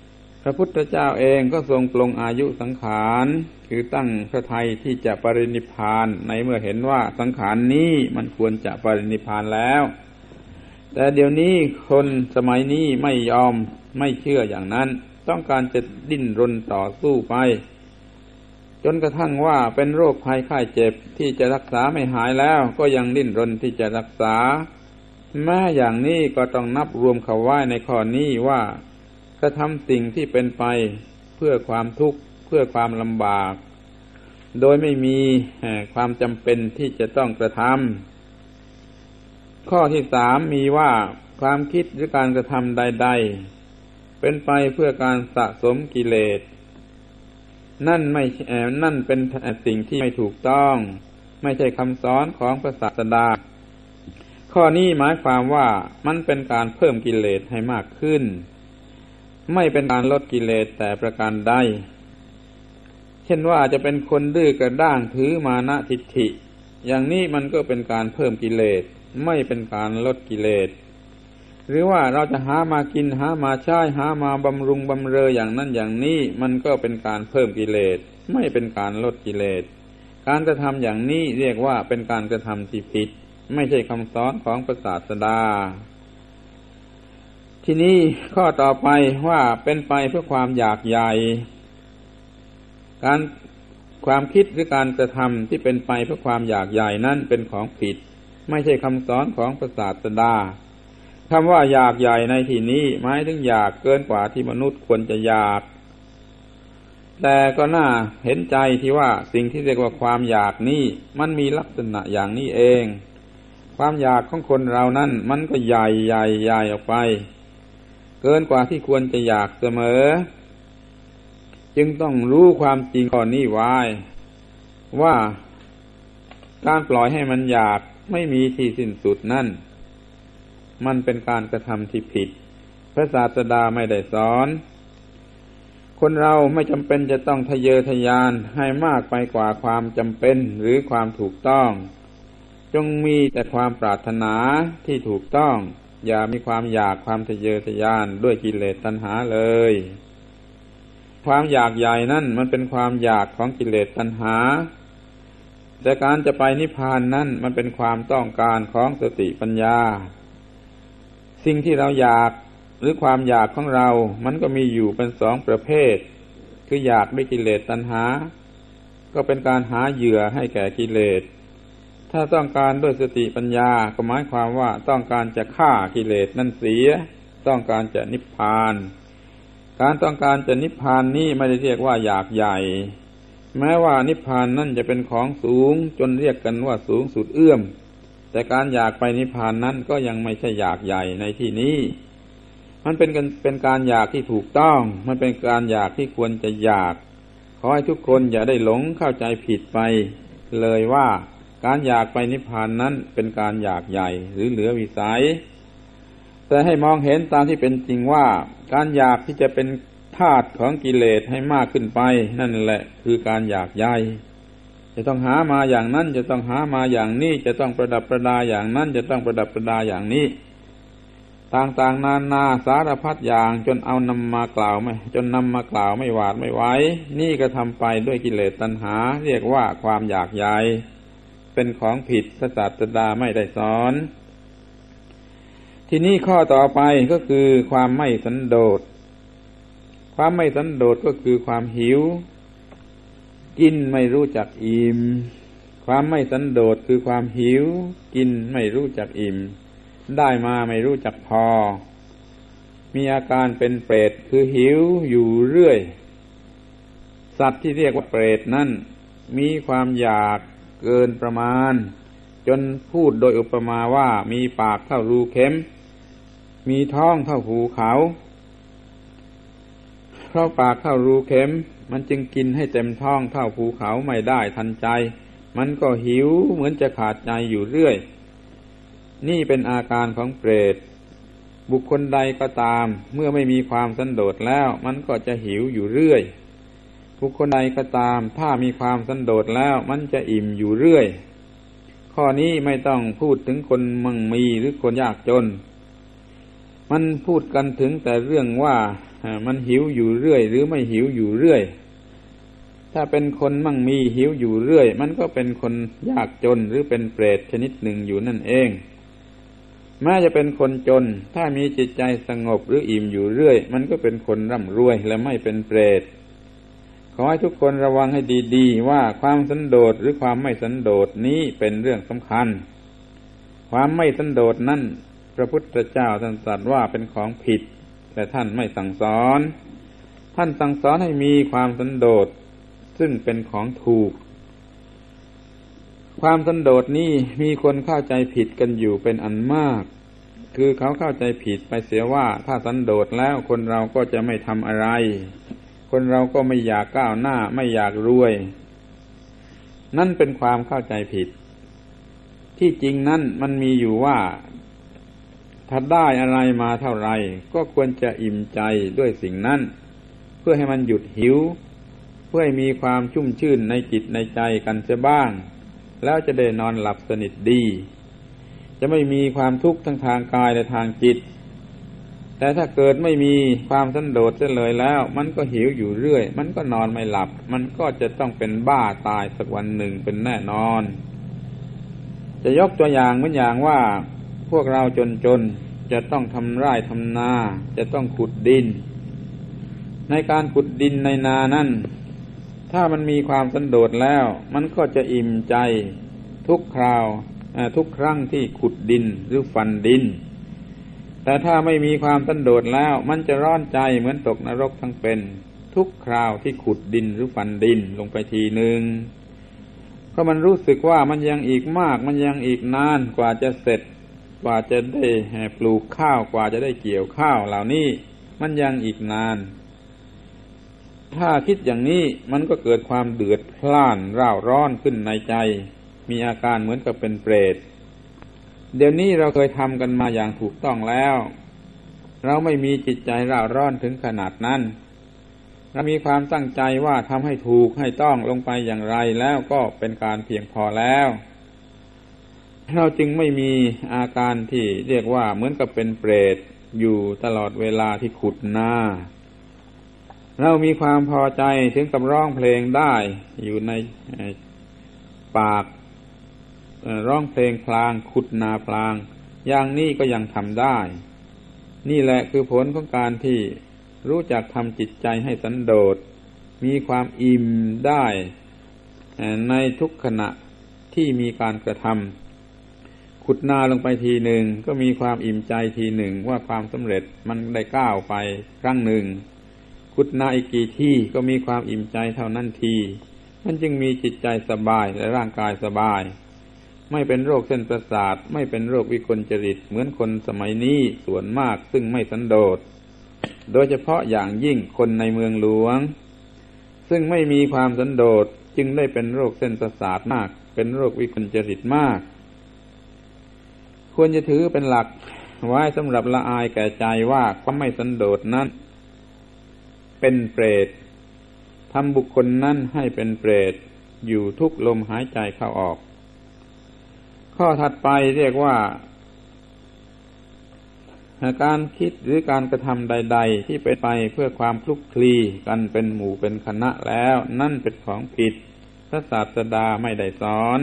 Speaker 2: พระพุทธเจ้าเองก็ทรงปลงอายุสังขารคือตั้งพระทัยที่จะปรินิพพานในเมื่อเห็นว่าสังขารนี้มันควรจะปรินิพพานแล้วแต่เดี๋ยวนี้คนสมัยนี้ไม่ยอมไม่เชื่ออย่างนั้นต้องการจะดิ้นรนต่อสู้ไปจนกระทั่งว่าเป็นโรคภัยไข้เจ็บที่จะรักษาไม่หายแล้วก็ยังดิ้นรนที่จะรักษาแม้อย่างนี้ก็ต้องนับรวมเข้าไว้ในข้อนี้ว่ากระทำสิ่งที่เป็นไปเพื่อความทุกข์เพื่อความลำบากโดยไม่มีความจำเป็นที่จะต้องกระทำข้อที่สามมีว่าความคิดหรือการกระทำใดๆเป็นไปเพื่อการสะสมกิเลสนั่นไม่นั่นเป็นสิ่งที่ไม่ถูกต้องไม่ใช่คำสอนของพระศาสดาข้อนี้หมายความว่ามันเป็นการเพิ่มกิเลสให้มากขึ้นไม่เป็นการลดกิเลสแต่ประการใดเช่นว่าจะเป็นคนดื้อกระด้างถือมานะทิฏฐิอย่างนี้มันก็เป็นการเพิ่มกิเลสไม่เป็นการลดกิเลสหรือว่าเราจะหามากินหามาใช้หามาบำรุงบำเรออย่างนั้นอย่างนี้มันก็เป็นการเพิ่มกิเลสไม่เป็นการลดกิเลสการกระทำอย่างนี้เรียกว่าเป็นการกระทำที่ผิดไม่ใช่คำสอนของพระศาสดาทีนี้ข้อต่อไปว่าเป็นไปเพื่อความอยากใหญ่การความคิดหรือการกระทำที่เป็นไปเพื่อความอยากใหญ่นั้นเป็นของผิดไม่ใช่คำสอนของพระศาสดาคำว่าอยากใหญ่ในที่นี้หมายถึงอยากเกินกว่าที่มนุษย์ควรจะอยากแต่ก็น่าเห็นใจที่ว่าสิ่งที่เรียกว่าความอยากนี้มันมีลักษณะอย่างนี้เองความอยากของคนเรานั้นมันก็ใหญ่ใหญ่ใหญ่ออกไปเกินกว่าที่ควรจะอยากเสมอจึงต้องรู้ความจริงข้อนี้ไว้ว่าการปล่อยให้มันอยากไม่มีที่สิ้นสุดนั่นมันเป็นการกระทำที่ผิดพระศาสดาไม่ได้สอนคนเราไม่จำเป็นจะต้องทะเยอทะยานให้มากไปกว่าความจำเป็นหรือความถูกต้องจงมีแต่ความปรารถนาที่ถูกต้องอย่ามีความอยากความทะเยอทะยานด้วยกิเลสตัณหาเลยความอยากใหญ่นั่นมันเป็นความอยากของกิเลสตัณหาแต่การจะไปนิพพานนั่นมันเป็นความต้องการของสติปัญญาสิ่งที่เราอยากหรือความอยากของเรามันก็มีอยู่เป็นสองประเภทคืออยากด้วยกิเลสตัณหาก็เป็นการหาเหยื่อให้แก่กิเลสถ้าต้องการด้วยสติปัญญาก็หมายความว่าต้องการจะฆ่ากิเลสนั่นเสียต้องการจะนิพพานการต้องการจะนิพพานนี้ไม่ได้เรียกว่าอยากใหญ่แม้ว่านิพพานนั่นจะเป็นของสูงจนเรียกกันว่าสูงสุดเอื้อมแต่การอยากไปนิพพานนั้นก็ยังไม่ใช่อยากใหญ่ในที่นี้มันเป็นกันเป็นการอยากที่ถูกต้องมันเป็นการอยากที่ควรจะอยากขอให้ทุกคนอย่าได้หลงเข้าใจผิดไปเลยว่าการอยากไปนิพพานนั้นเป็นการอยากใหญ่หรือเหลือวิสัยแต่ให้มองเห็นตามที่เป็นจริงว่าการอยากที่จะเป็นธาตุของกิเลสให้มากขึ้นไปนั่นแหละคือการอยากใหญ่จะต้องหามาอย่างนั้นจะต้องหามาอย่างนี้จะต้องประดับประดาอย่างนั้นจะต้องประดับประดาอย่างนี้ต่างๆนานาสารพัดอย่างจนเอานำมากล่าวไม่จนนำมากล่าวไม่หวาดไม่ไหวนี่ก็ทำไปด้วยกิเลสตัณหาเรียกว่าความอยากใหญ่เป็นของผิดพระศาสดาไม่ได้สอนทีนี้ข้อต่อไปก็คือความไม่สันโดษความไม่สันโดษก็คือความหิวกินไม่รู้จักอิ่มความไม่สันโดษคือความหิวกินไม่รู้จักอิ่มได้มาไม่รู้จักพอมีอาการเป็นเปรตคือหิวอยู่เรื่อยสัตว์ที่เรียกว่าเปรตนั้นมีความอยากเกินประมาณจนพูดโดยอุปมาว่ามีปากเท่ารูเข็มมีท้องเท่าภูเขาเพราะปากเท่ารูเข็มมันจึงกินให้เต็มท้องเท่าภูเขาไม่ได้ทันใจมันก็หิวเหมือนจะขาดใจอยู่เรื่อยนี่เป็นอาการของเปรตบุคคลใดก็ตามเมื่อไม่มีความสันโดษแล้วมันก็จะหิวอยู่เรื่อยบุคคลใดก็ตามถ้ามีความสันโดษแล้วมันจะอิ่มอยู่เรื่อยข้อนี้ไม่ต้องพูดถึงคนมั่งมีหรือคนยากจนมันพูดกันถึงแต่เรื่องว่ามันหิวอยู่เรื่อยหรือไม่หิวอยู่เรื่อยถ้าเป็นคนมั่งมีหิวอยู่เรื่อยมันก็เป็นคนยากจนหรือเป็นเปรตชนิดหนึ่งอยู่นั่นเองแม้จะเป็นคนจนถ้ามีจิตใจสงบหรืออิ่มอยู่เรื่อยมันก็เป็นคนร่ำรวยและไม่เป็นเปรตขอให้ทุกคนระวังให้ดีๆว่าความสันโดษหรือความไม่สันโดษนี้เป็นเรื่องสำคัญความไม่สันโดษนั้นพระพุทธเจ้าท่านตรัสว่าเป็นของผิดแต่ท่านไม่สั่งสอนท่านสั่งสอนให้มีความสันโดษซึ่งเป็นของถูกความสันโดษนี้มีคนเข้าใจผิดกันอยู่เป็นอันมากคือเขาเข้าใจผิดไปเสียว่าถ้าสันโดษแล้วคนเราก็จะไม่ทำอะไรคนเราก็ไม่อยากก้าวหน้าไม่อยากรวยนั่นเป็นความเข้าใจผิดที่จริงนั้นมันมีอยู่ว่าถ้าได้อะไรมาเท่าไรก็ควรจะอิ่มใจด้วยสิ่งนั้นเพื่อให้มันหยุดหิวเพื่อให้มีความชุ่มชื่นในจิตในใจกันเสียบ้างแล้วจะได้นอนหลับสนิทดีจะไม่มีความทุกข์ทั้งทางกายและทางจิตแต่ถ้าเกิดไม่มีความสันโดษเสียเลยแล้วมันก็หิวอยู่เรื่อยมันก็นอนไม่หลับมันก็จะต้องเป็นบ้าตายสักวันหนึ่งเป็นแน่นอนจะยกตัวอย่างเหมือนอย่างว่าพวกเราจนๆจะต้องทำไร่ทำนาจะต้องขุดดินในการขุดดินในนานั้นถ้ามันมีความสันโดษแล้วมันก็จะอิ่มใจทุกคราวทุกครั้งที่ขุดดินหรือฟันดินแต่ถ้าไม่มีความสันโดษแล้วมันจะร้อนใจเหมือนตกนรกทั้งเป็นทุกคราวที่ขุดดินหรือฟันดินลงไปทีหนึ่งเพราะมันรู้สึกว่ามันยังอีกมากมันยังอีกนานกว่าจะเสร็จกว่าจะได้ปลูกข้าวกว่าจะได้เกี่ยวข้าวเหล่านี้มันยังอีกนานถ้าคิดอย่างนี้มันก็เกิดความเดือดพล่านร่าร้อนขึ้นในใจมีอาการเหมือนกับเป็นเปรตเดี๋ยวนี้เราเคยทำกันมาอย่างถูกต้องแล้วเราไม่มีจิตใจร่าร้อนถึงขนาดนั้นเรามีความตั้งใจว่าทำให้ถูกให้ต้องลงไปอย่างไรแล้วก็เป็นการเพียงพอแล้วเราจึงไม่มีอาการที่เรียกว่าเหมือนกับเป็นเปรตอยู่ตลอดเวลาที่ขุดนาเรามีความพอใจถึงกับร้องเพลงได้อยู่ในปากร้องเพลงพลางขุดนาพลางอย่างนี้ก็ยังทำได้นี่แหละคือผลของการที่รู้จักทำจิตใจให้สันโดษมีความอิ่มได้ในทุกขณะที่มีการกระทำขุดนาลงไปทีหนึ่งก็มีความอิ่มใจทีหนึ่งว่าความสำเร็จมันได้ก้าวไปครั้งหนึ่งขุดนาอีกกี่ที่ก็มีความอิ่มใจเท่านั้นทีมันจึงมีจิตใจสบายและร่างกายสบายไม่เป็นโรคเส้นประสาทไม่เป็นโรควิกลจริตเหมือนคนสมัยนี้ส่วนมากซึ่งไม่สันโดษโดยเฉพาะอย่างยิ่งคนในเมืองหลวงซึ่งไม่มีความสันโดษจึงได้เป็นโรคเส้นประสาทมากเป็นโรควิกลจริตมากควรจะถือเป็นหลักไว้สำหรับละอายแก่ใจว่าความไม่สันโดษนั้นเป็นเปรตทำบุคคลนั้นให้เป็นเปรตอยู่ทุกลมหายใจเข้าออกข้อถัดไปเรียกว่าการคิดหรือการกระทำใดๆที่เป็นไปเพื่อความคลุกคลีกันเป็นหมู่เป็นคณะแล้วนั่นเป็นของผิดพระศาสดาไม่ได้สอน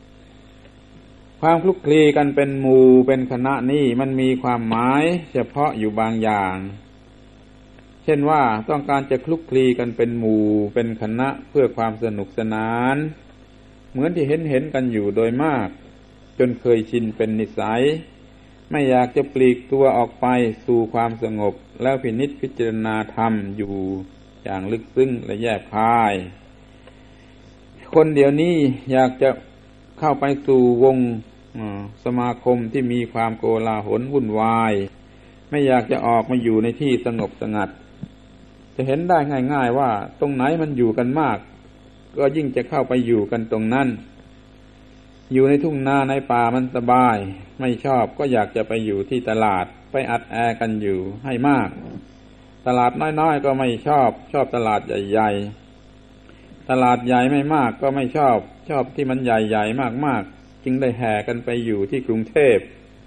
Speaker 2: ความคลุกคลีกันเป็นหมู่เป็นคณะนี่มันมีความหมายเฉพาะอยู่บางอย่างเช่นว่าต้องการจะคลุกคลีกันเป็นหมู่เป็นคณะเพื่อความสนุกสนานเหมือนที่เห็นเห็นกันอยู่โดยมากจนเคยชินเป็นนิสัยไม่อยากจะปลีกตัวออกไปสู่ความสงบแล้วพินิจพิจารณาธรรมอยู่อย่างลึกซึ้งและแยบคายคนเดี๋ยวนี้อยากจะเข้าไปสู่วงสมาคมที่มีความโกลาหลวุ่นวายไม่อยากจะออกมาอยู่ในที่สงบสงัดจะเห็นได้ง่ายๆว่าตรงไหนมันอยู่กันมากก็ยิ่งจะเข้าไปอยู่กันตรงนั้นอยู่ในทุ่งนาในป่ามันสบายไม่ชอบก็อยากจะไปอยู่ที่ตลาดไปอัดแอร์กันอยู่ให้มากตลาดน้อยๆก็ไม่ชอบชอบตลาดใหญ่ๆตลาดใหญ่ไม่มากก็ไม่ชอบชอบที่มันใหญ่ๆมากๆจึงได้แห่กันไปอยู่ที่กรุงเทพ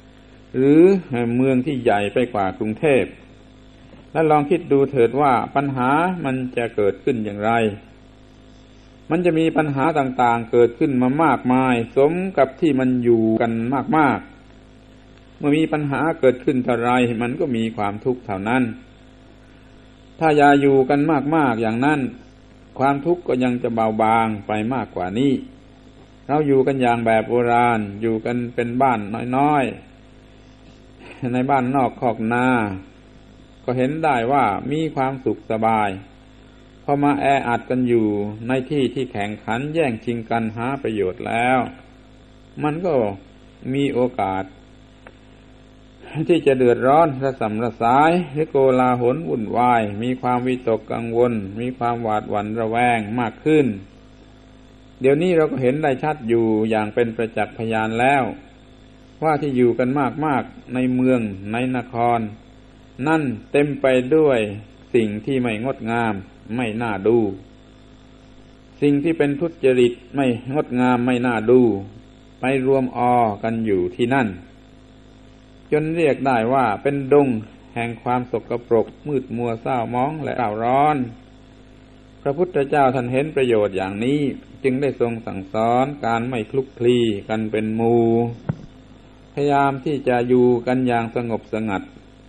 Speaker 2: หรือเมืองที่ใหญ่ไปกว่ากรุงเทพและลองคิดดูเถิดว่าปัญหามันจะเกิดขึ้นอย่างไรมันจะมีปัญหาต่างๆเกิดขึ้นมามากมายสมกับที่มันอยู่กันมากๆเมื่อมีปัญหาเกิดขึ้นเท่าไรมันก็มีความทุกข์เท่านั้นถ้าอย่าอยู่กันมากๆอย่างนั้นความทุกข์ก็ยังจะเบาบางไปมากกว่านี้เราอยู่กันอย่างแบบโบราณอยู่กันเป็นบ้านน้อยๆในบ้านนอกคอกนาก็เห็นได้ว่ามีความสุขสบายพอมาแออัดกันอยู่ในที่ที่แข่งขันแย่งชิงกันหาประโยชน์แล้วมันก็มีโอกาสที่จะเดือดร้อนระสำระสายหรือโกลาหลวุ่นวายมีความวิตกกังวลมีความหวาดหวั่นระแวงมากขึ้นเดี๋ยวนี้เราก็เห็นได้ชัดอยู่อย่างเป็นประจักษ์พยานแล้วว่าที่อยู่กันมากๆในเมืองในนครนั่นเต็มไปด้วยสิ่งที่ไม่งดงามไม่น่าดูสิ่งที่เป็นทุจริตไม่งดงามไม่น่าดูไปรวมออกันอยู่ที่นั่นจนเรียกได้ว่าเป็นดงแห่งความสกปรกมืดมัวเศร้าหมองและเร่าร้อนพระพุทธเจ้าท่านเห็นประโยชน์อย่างนี้จึงได้ทรงสั่งสอนการไม่คลุกคลีกันเป็นหมู่พยายามที่จะอยู่กันอย่างสงบสงัด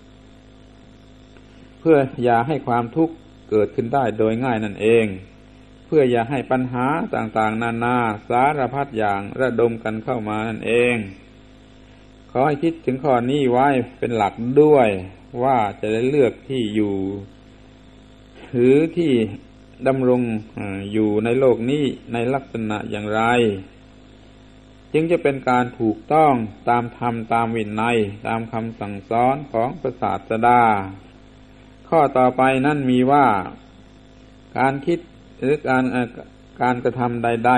Speaker 2: เพื่ออย่าให้ความทุกข์เกิดขึ้นได้โดยง่ายนั่นเองเพื่ออย่าให้ปัญหาต่างๆนานาสารพัดอย่างระดมกันเข้ามานั่นเองขอให้คิดถึงข้อนี้ไว้เป็นหลักด้วยว่าจะได้เลือกที่อยู่หรือที่ดำรงอยู่ในโลกนี้ในลักษณะอย่างไรจึงจะเป็นการถูกต้องตามธรรมตามวินัยตามคำสั่งสอนของพระศาสดาข้อต่อไปนั่นมีว่าการคิดหรือการการกระทำใด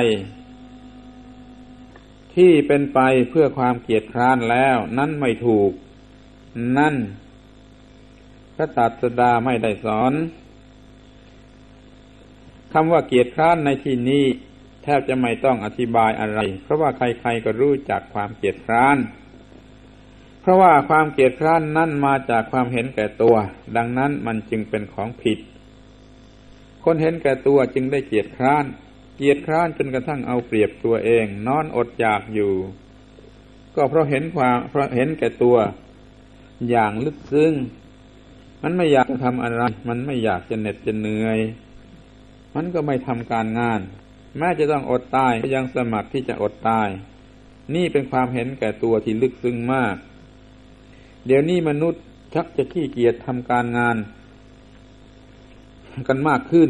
Speaker 2: ๆที่เป็นไปเพื่อความเกียจคร้านแล้วนั่นไม่ถูกนั่นพระศาสดาไม่ได้สอนคำว่าเกียจคร้านในที่นี้แทบจะไม่ต้องอธิบายอะไรเพราะว่าใครๆก็รู้จักความเกียจคร้านเพราะว่าความเกียจคร้านนั่นมาจากความเห็นแก่ตัวดังนั้นมันจึงเป็นของผิดคนเห็นแก่ตัวจึงได้เกียจคร้านเกียจคร้านจนกระทั่งเอาเปรียบตัวเองนอนอดอยากอยู่ก็เพราะเห็นความเพราะเห็นแก่ตัวอย่างลึกซึ้งมันไม่อยากจะทำอะไรมันไม่อยากจะเหน็ดจะเหนื่อยมันก็ไม่ทำการงานแม้จะต้องอดตายก็ยังสมัครที่จะอดตายนี่เป็นความเห็นแก่ตัวที่ลึกซึ้งมากเดี๋ยวนี้มนุษย์ชักจะขี้เกียจทำการงานกันมากขึ้น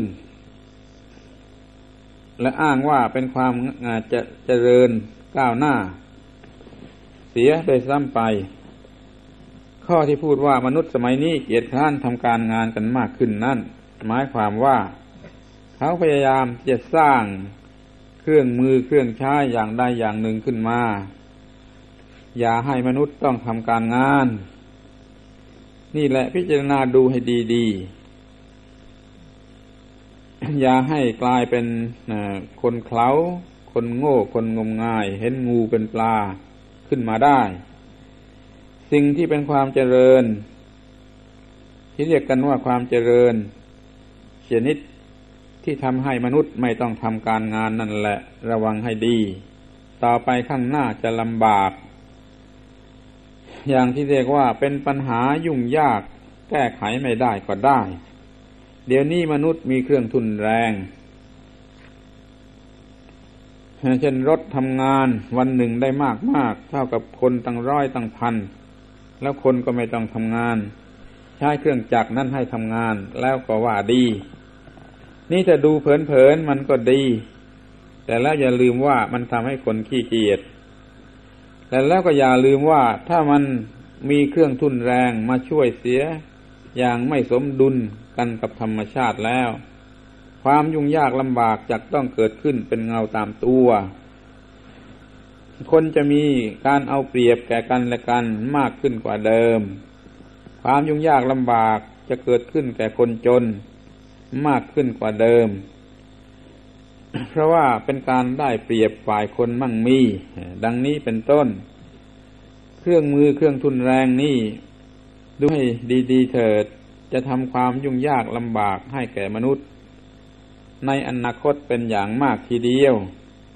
Speaker 2: และอ้างว่าเป็นความจะเจริญก้าวหน้าเสียโดยซ้ำไปข้อที่พูดว่ามนุษย์สมัยนี้เกียจคร้านทำการงานกันมากขึ้นนั่นหมายความว่าเขาพยายามจะสร้างเครื่องมือเครื่องใช้อย่างใดอย่างหนึ่งขึ้นมาอย่าให้มนุษย์ต้องทำการงานนี่แหละพิจารณาดูให้ดีๆ อย่าให้กลายเป็นคนเขลาคนโง่คนงมงายเห็นงูเป็นปลาขึ้นมาได้สิ่งที่เป็นความเจริญที่เรียกกันว่าความเจริญชนิดที่ทำให้มนุษย์ไม่ต้องทำการงานนั่นแหละระวังให้ดีต่อไปข้างหน้าจะลำบากอย่างที่เรียกว่าเป็นปัญหายุ่งยากแก้ไขไม่ได้ก็ได้เดี๋ยวนี้มนุษย์มีเครื่องทุนแรงเช่นรถทำงานวันหนึ่งได้มากมากเท่ากับคนตั้งร้อยตั้งพันแล้วคนก็ไม่ต้องทำงานใช้เครื่องจักรนั่นให้ทำงานแล้วก็ว่าดีนี่ถ้าดูเผินๆมันก็ดีแต่แล้วอย่าลืมว่ามันทำให้คนขี้เกียจแต่แล้วก็อย่าลืมว่าถ้ามันมีเครื่องทุนแรงมาช่วยเสียอย่างไม่สมดุลกันกับธรรมชาติแล้วความยุ่งยากลำบากจักต้องเกิดขึ้นเป็นเงาตามตัวคนจะมีการเอาเปรียบแก่กันและกันมากขึ้นกว่าเดิมความยุ่งยากลำบากจะเกิดขึ้นแก่คนจนมากขึ้นกว่าเดิมเพราะว่าเป็นการได้เปรียบฝ่ายคนมั่งมีดังนี้เป็นต้น
Speaker 1: เครื่องมือเครื่องทุนแรงนี่ดูให้ดีๆเถิดจะทำความยุ่งยากลำบากให้แก่มนุษย์ในอนาคตเป็นอย่างมากทีเดียว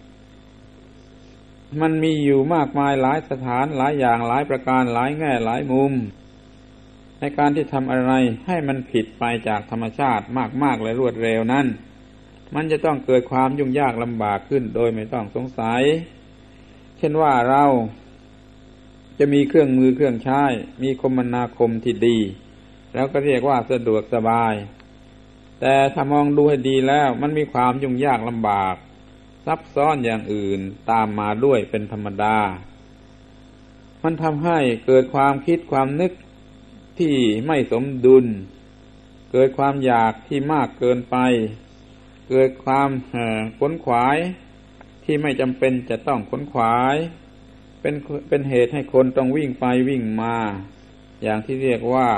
Speaker 1: มันมีอยู่มากมายหลายสถานหลายอย่างหลายประการหลายแง่หลายมุมในการที่ทำอะไรให้มันผิดไปจากธรรมชาติมากๆและรวดเร็วนั้นมันจะต้องเกิดความยุ่งยากลำบากขึ้นโดยไม่ต้องสงสัยเช่นว่าเราจะมีเครื่องมือเครื่องใช้มีคมนาคมที่ดีแล้วก็เรียกว่าสะดวกสบายแต่ถ้ามองดูให้ดีแล้วมันมีความยุ่งยากลำบากซับซ้อนอย่างอื่นตามมาด้วยเป็นธรรมดามันทำให้เกิดความคิดความนึกที่ไม่สมดุลเกิดความอยากที่มากเกินไปเกิดความขวนขวายที่ไม่จำเป็นจะต้องขวนขวายเป็นเป็นเหตุให้คนต้องวิ่งไปวิ่งมาอย่างที่เรียกว่า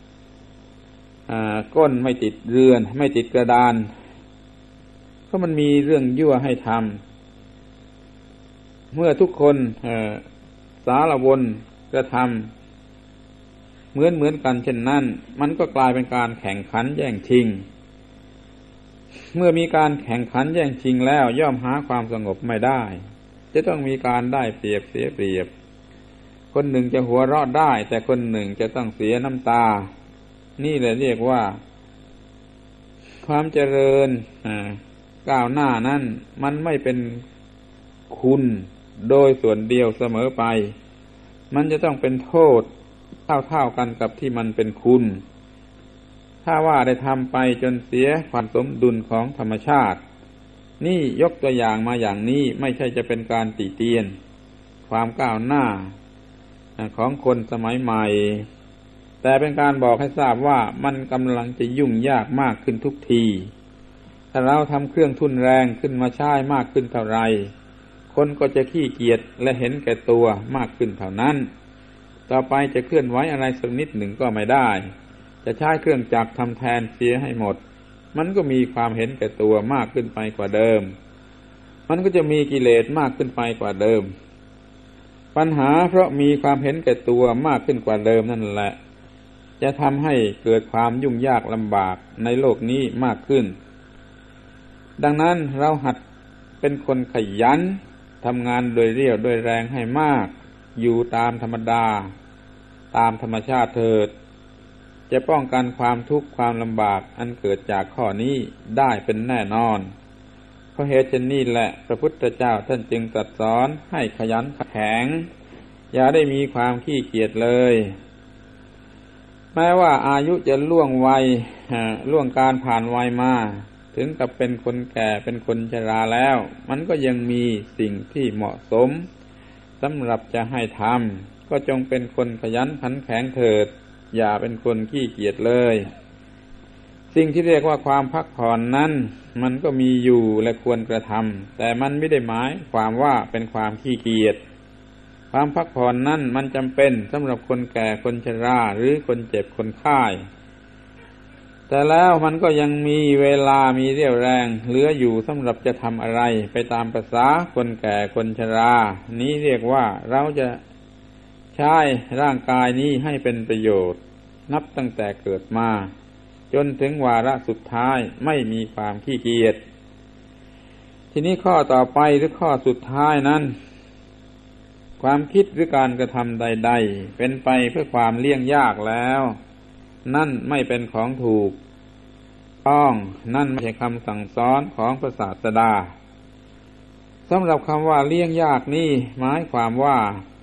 Speaker 1: ก้นไม่ติดเรือนไม่ติดกระดานเพราะมันมีเรื่องยั่วให้ทำเมื่อทุกคนสารวนกระทำเหมือนเหมือนกันเช่นนั้นมันก็กลายเป็นการแข่งขันแย่งชิงเมื่อมีการแข่งขันแย่งชิงแล้วย่อมหาความสงบไม่ได้จะต้องมีการได้เปรียบเสียเปรียบคนหนึ่งจะหัวเราะได้แต่คนหนึ่งจะต้องเสียน้ำตานี่แหละเรียกว่าความเจริญก้าวหน้านั้นมันไม่เป็นคุณโดยส่วนเดียวเสมอไปมันจะต้องเป็นโทษเท่าๆกันกับที่มันเป็นคุณถ้าว่าได้ทำไปจนเสียความสมดุลของธรรมชาตินี่ยกตัวอย่างมาอย่างนี้ไม่ใช่จะเป็นการติเตียนความก้าวหน้าของคนสมัยใหม่แต่เป็นการบอกให้ทราบว่ามันกำลังจะยุ่งยากมากขึ้นทุกทีถ้าเราทำเครื่องทุนแรงขึ้นมาใช้มากขึ้นเท่าไรคนก็จะขี้เกียจและเห็นแก่ตัวมากขึ้นเท่านั้นต่อไปจะเคลื่อนไหวอะไรสักนิดหนึ่งก็ไม่ได้จะใช้เครื่องจักรทำแทนเสียให้หมดมันก็มีความเห็นแก่ตัวมากขึ้นไปกว่าเดิมมันก็จะมีกิเลสมากขึ้นไปกว่าเดิมปัญหาเพราะมีความเห็นแก่ตัวมากขึ้นกว่าเดิมนั่นแหละจะทำให้เกิดความยุ่งยากลำบากในโลกนี้มากขึ้นดังนั้นเราหัดเป็นคนขยันทำงานโดยเรี่ยวโดยแรงให้มากอยู่ตามธรรมดาตามธรรมชาติเถิดจะป้องกันความทุกข์ความลำบากอันเกิดจากข้อนี้ได้เป็นแน่นอนเพราะเหตุเช่นนี้แหละพระพุทธเจ้าท่านจึงตรัสสอนให้ขยันขันแข็งอย่าได้มีความขี้เกียจเลยแม้ว่าอายุจะล่วงวัยล่วงการผ่านวัยมาถึงกับเป็นคนแก่เป็นคนชราแล้วมันก็ยังมีสิ่งที่เหมาะสมสำหรับจะให้ทำก็จงเป็นคนขยันขันแข็งเถิดอย่าเป็นคนขี้เกียจเลยสิ่งที่เรียกว่าความพักผ่อนนั้นมันก็มีอยู่และควรกระทำแต่มันไม่ได้หมายความว่าเป็นความขี้เกียจความพักผ่อนนั้นมันจำเป็นสำหรับคนแก่คนชราหรือคนเจ็บคนไข้แต่แล้วมันก็ยังมีเวลามีเรี่ยวแรงเหลืออยู่สำหรับจะทำอะไรไปตามประสาคนแก่คนชรานี้เรียกว่าเราจะใช้ร่างกายนี้ให้เป็นประโยชน์นับตั้งแต่เกิดมาจนถึงวาระสุดท้ายไม่มีความขี้เกียจทีนี้ข้อต่อไปหรือข้อสุดท้ายนั้นความคิดหรือการกระทำใดๆเป็นไปเพื่อความเลี่ยงยากแล้วนั่นไม่เป็นของถูกต้องนั่นไม่ใช่คำสั่งสอนของพระศาสดาสำหรับคำว่าเลี่ยงยากนี่หมายความว่า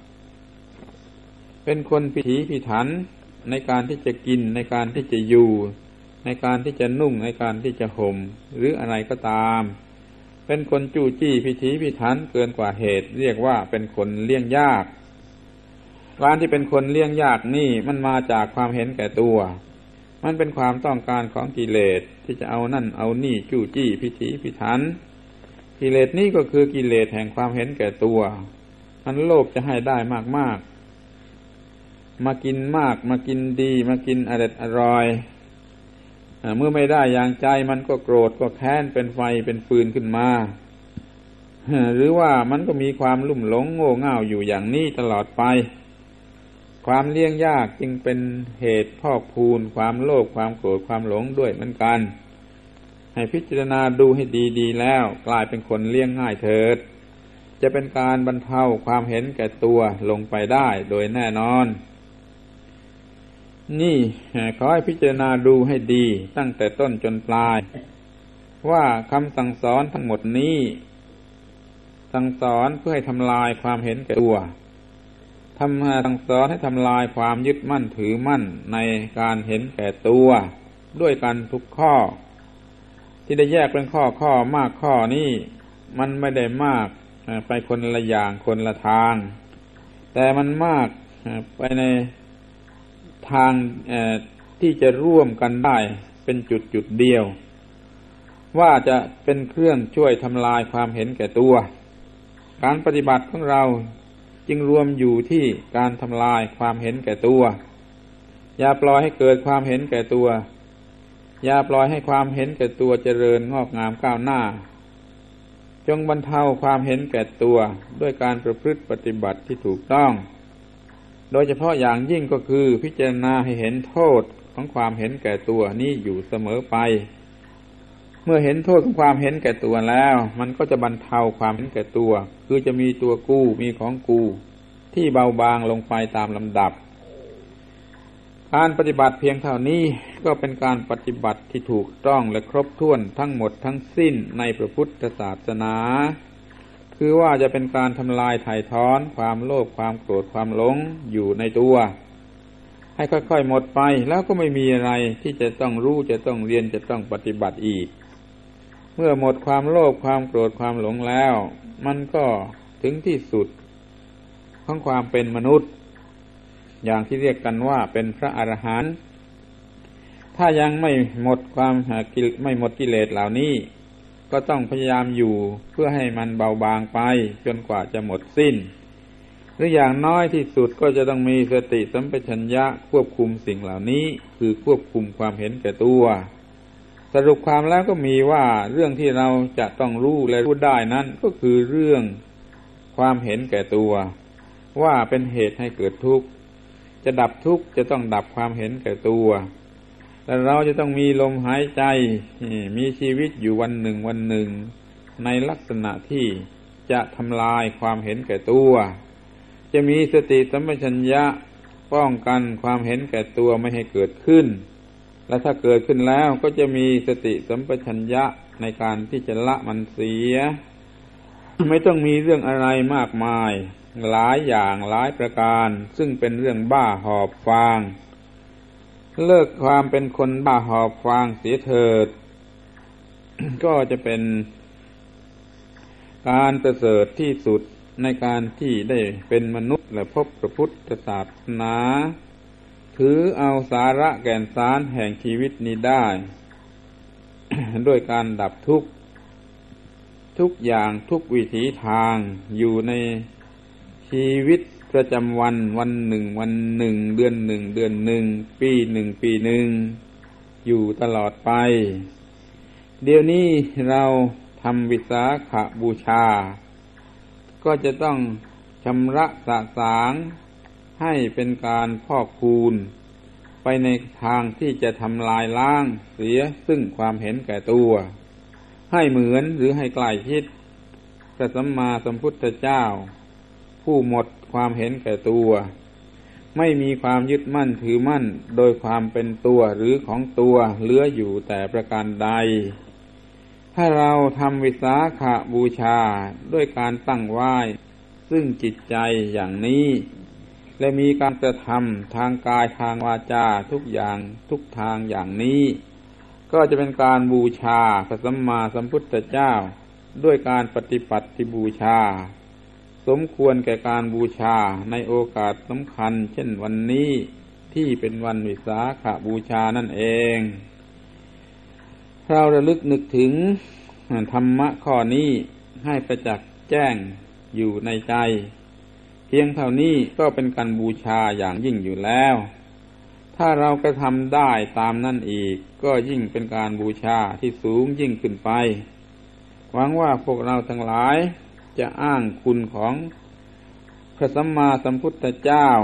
Speaker 1: เป็นคนพิถีพิถันในการที่จะกินในการที่จะอยู่ในการที่จะนุ่งในการที่จะห่มหรืออะไรก็ตามเป็นคนจู้จี้พิถีพิถันเกินกว่าเหตุเรียกว่าเป็นคนเลี่ยงยากการที่เป็นคนเลี่ยงยากนี่มันมาจากความเห็นแก่ตัวมันเป็นความต้องการของกิเลสที่จะเอานั่นเอานี่จู้จี้พิถีพิถันกิเลสนี่ก็คือกิเลสแห่งความเห็นแก่ตัวมันโลภจะให้ได้มากๆมากินมากมากินดีมากินอร่อยอร่อยเมื่อไม่ได้อย่างใจมันก็โกรธก็แค้นเป็นไฟเป็นฟืนขึ้นมาหรือว่ามันก็มีความลุ่มหลงโง่เง่าอยู่อย่างนี้ตลอดไป
Speaker 2: ความเลี้ยงยากจึงเป็นเหตุพอกพูนความโลภความโกรธความหลงด้วยเหมือนกันให้พิจารณาดูให้ดีๆแล้วกลายเป็นคนเลี้ยงง่ายเถิดจะเป็นการบรรเทาความเห็นแก่ตัวลงไปได้โดยแน่นอนนี่ขอให้พิจารณาดูให้ดีตั้งแต่ต้นจนปลายว่าคำสั่งสอนทั้งหมดนี้สั่งสอนเพื่อให้ทำลายความเห็นแก่ตัวทำสั่งสอนให้ทำลายความยึดมั่นถือมั่นในการเห็นแก่ตัวด้วยกันทุกข้อที่ได้แยกเป็นข้อข้อมากข้อนี้มันไม่ได้มากไปคนละอย่างคนละทางแต่มันมากไปในทางที่จะร่วมกันได้เป็นจุดจุดเดียวว่าจะเป็นเครื่องช่วยทำลายความเห็นแก่ตัวการปฏิบัติของเราจึงรวมอยู่ที่การทำลายความเห็นแก่ตัวอย่าปล่อยให้เกิดความเห็นแก่ตัวอย่าปล่อยให้ความเห็นแก่ตัวเจริญงอกงามก้าวหน้าจงบรรเทาความเห็นแก่ตัวด้วยการประพฤติปฏิบัติที่ถูกต้องโดยเฉพาะอย่างยิ่งก็คือพิจารณาให้เห็นโทษของความเห็นแก่ตัวนี้อยู่เสมอไปเมื่อเห็นโทษของความเห็นแก่ตัวแล้วมันก็จะบรรเทาความเห็นแก่ตัวคือจะมีตัวกู้มีของกูที่เบาบางลงไปตามลำดับการปฏิบัติเพียงเท่านี้ก็เป็นการปฏิบัติที่ถูกต้องและครบถ้วนทั้งหมดทั้งสิ้นในพระพุทธศาสนาคือว่าจะเป็นการทำลายไถ่ถอนความโลภความโกรธความหลงอยู่ในตัวให้ค่อยๆหมดไปแล้วก็ไม่มีอะไรที่จะต้องรู้จะต้องเรียนจะต้องปฏิบัติอีกเมื่อหมดความโลภความโกรธความหลงแล้วมันก็ถึงที่สุดของความเป็นมนุษย์อย่างที่เรียกกันว่าเป็นพระอรหันต์ถ้ายังไม่หมดความไม่หมดกิเลสเหล่านี้ก็ต้องพยายามอยู่เพื่อให้มันเบาบางไปจนกว่าจะหมดสิ้นหรืออย่างน้อยที่สุดก็จะต้องมีสติสัมปชัญญะควบคุมสิ่งเหล่านี้คือควบคุมความเห็นแก่ตัวสรุปความแล้วก็มีว่าเรื่องที่เราจะต้องรู้และรู้ได้นั้นก็คือเรื่องความเห็นแก่ตัวว่าเป็นเหตุให้เกิดทุกข์จะดับทุกข์จะต้องดับความเห็นแก่ตัวแต่เราจะต้องมีลมหายใจมีชีวิตอยู่วันหนึ่งวันหนึ่งในลักษณะที่จะทำลายความเห็นแก่ตัวจะมีสติสัมปชัญญะป้องกันความเห็นแก่ตัวไม่ให้เกิดขึ้นและถ้าเกิดขึ้นแล้วก็จะมีสติสัมปชัญญะในการที่จะละมันเสียไม่ต้องมีเรื่องอะไรมากมายหลายอย่างหลายประการซึ่งเป็นเรื่องบ้าหอบฟางเลิกความเป็นคนบ้าหอบฟางเสียเถิด ก็จะเป็นการประเสริฐที่สุดในการที่ได้เป็นมนุษย์และพบพระพุทธศาสนาถือเอาสาระแก่นสารแห่งชีวิตนี้ได้ ด้วยการดับทุกข์ทุกอย่างทุกวิถีทางอยู่ในชีวิตประจำวันวันหนึ่งวันหนึ่งเดือนหนึ่งเดือนหนึ่งปีหนึ่งปีหนึ่งอยู่ตลอดไปเดี๋ยวนี้เราทำวิสาขบูชาก็จะต้องชำระสะสางให้เป็นการพอกพูนไปในทางที่จะทำลายล้างเสียซึ่งความเห็นแก่ตัวให้เหมือนหรือให้ใกล้ชิดพระสัมมาสัมพุทธเจ้าผู้หมดความเห็นแก่ตัวไม่มีความยึดมั่นถือมั่นโดยความเป็นตัวหรือของตัวเหลืออยู่แต่ประการใดถ้าเราทำวิสาขบูชาด้วยการตั้งไหว้ซึ่งจิตใจอย่างนี้และมีการกระทำทางกายทางวาจาทุกอย่างทุกทางอย่างนี้ก็จะเป็นการบูชาพระสัมมาสัมพุทธเจ้าด้วยการปฏิบัติบูชาสมควรแก่การบูชาในโอกาสสำคัญเช่นวันนี้ที่เป็นวันวิสาขบูชานั่นเองเราระลึกนึกถึงธรรมะข้อนี้ให้ประจักษ์แจ้งอยู่ในใจเพียงเท่านี้ก็เป็นการบูชาอย่างยิ่งอยู่แล้วถ้าเรากระทำได้ตามนั่นอีกก็ยิ่งเป็นการบูชาที่สูงยิ่งขึ้นไปหวังว่าพวกเราทั้งหลายจะอ้างคุณของพระสัมมาสัมพุทธเจ้า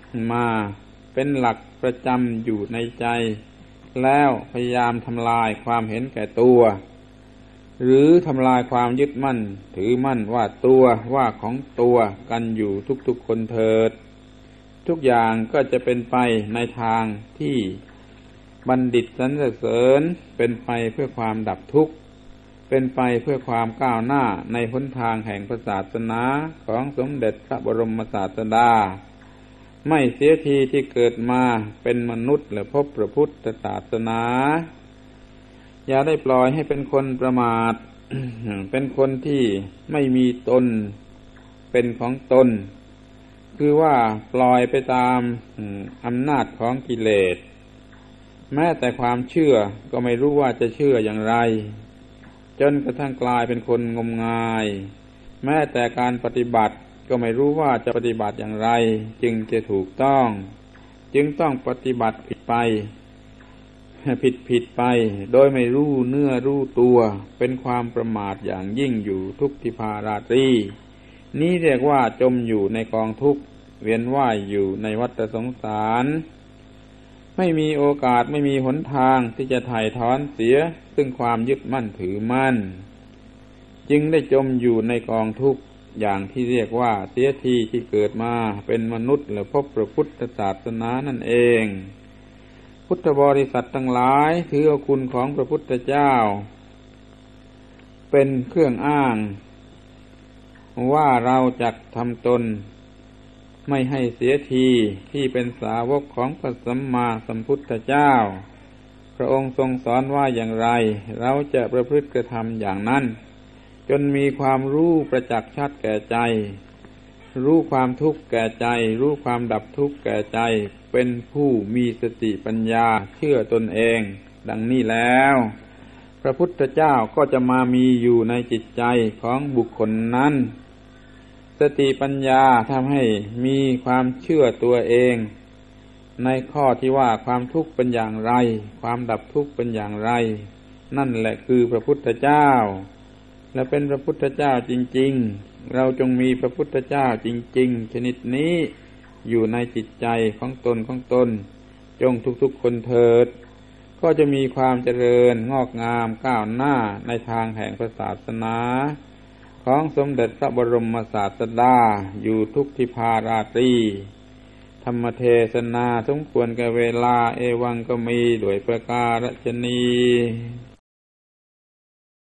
Speaker 2: มาเป็นหลักประจำอยู่ในใจแล้วพยายามทำลายความเห็นแก่ตัวหรือทำลายความยึดมั่นถือมั่นว่าตัวว่าของตัวกันอยู่ทุกๆคนเถิดทุกอย่างก็จะเป็นไปในทางที่บัณฑิตสรรเสริญเป็นไปเพื่อความดับทุกข์เป็นไปเพื่อความก้าวหน้าในหนทางแห่งศาสนาของสมเด็จพระบรมศาสดาไม่เสียทีที่เกิดมาเป็นมนุษย์และพบพระพุทธศาสนาอย่าได้ปล่อยให้เป็นคนประมาท เป็นคนที่ไม่มีตนเป็นของตนคือว่าปล่อยไปตามอำนาจของกิเลสแม้แต่ความเชื่อก็ไม่รู้ว่าจะเชื่ออย่างไรจนกระทั่งกลายเป็นคนงมงายแม้แต่การปฏิบัติก็ไม่รู้ว่าจะปฏิบัติอย่างไรจึงจะถูกต้องจึงต้องปฏิบัติผิดไปผิดผิดไปโดยไม่รู้เนื้อรู้ตัวเป็นความประมาทอย่างยิ่งอยู่ทุกทิพาราตรีนี้เรียกว่าจมอยู่ในกองทุกข์เวียนว่ายอยู่ในวัฏสงสารไม่มีโอกาสไม่มีหนทางที่จะไถ่ถอนเสียซึ่งความยึดมั่นถือมั่นจึงได้จมอยู่ในกองทุกข์อย่างที่เรียกว่าเสียทีที่เกิดมาเป็นมนุษย์และพบพระพุทธศาสนานั่นเองพุทธบริษัททั้งหลายถือเอาคุณของพระพุทธเจ้าเป็นเครื่องอ้างว่าเราจักทำตนไม่ให้เสียทีที่เป็นสาวกของพระสัมมาสัมพุทธเจ้าพระองค์ทรงสอนว่าอย่างไรเราจะประพฤติกระทำอย่างนั้นจนมีความรู้ประจักษ์ชัดแก่ใจรู้ความทุกข์แก่ใจรู้ความดับทุกข์แก่ใจเป็นผู้มีสติปัญญาเชื่อตนเองดังนี้แล้วพระพุทธเจ้าก็จะมามีอยู่ในจิตใจของบุคคลนั้นสติปัญญาทำให้มีความเชื่อตัวเองในข้อที่ว่าความทุกข์เป็นอย่างไรความดับทุกข์เป็นอย่างไรนั่นแหละคือพระพุทธเจ้าและเป็นพระพุทธเจ้าจริงๆเราจงมีพระพุทธเจ้าจริงๆชนิดนี้อยู่ในจิตใจของตนของตนจงทุกๆคนเถิดก็จะมีความเจริญงอกงามก้าวหน้าในทางแห่งศาสนาของสมเด็จพระบรมศาสดาอยู่ทุกทิพาราตรีธรรมเทศนาสมควรแก่เวลาเอวังก็มีด้วยประการฉะนี้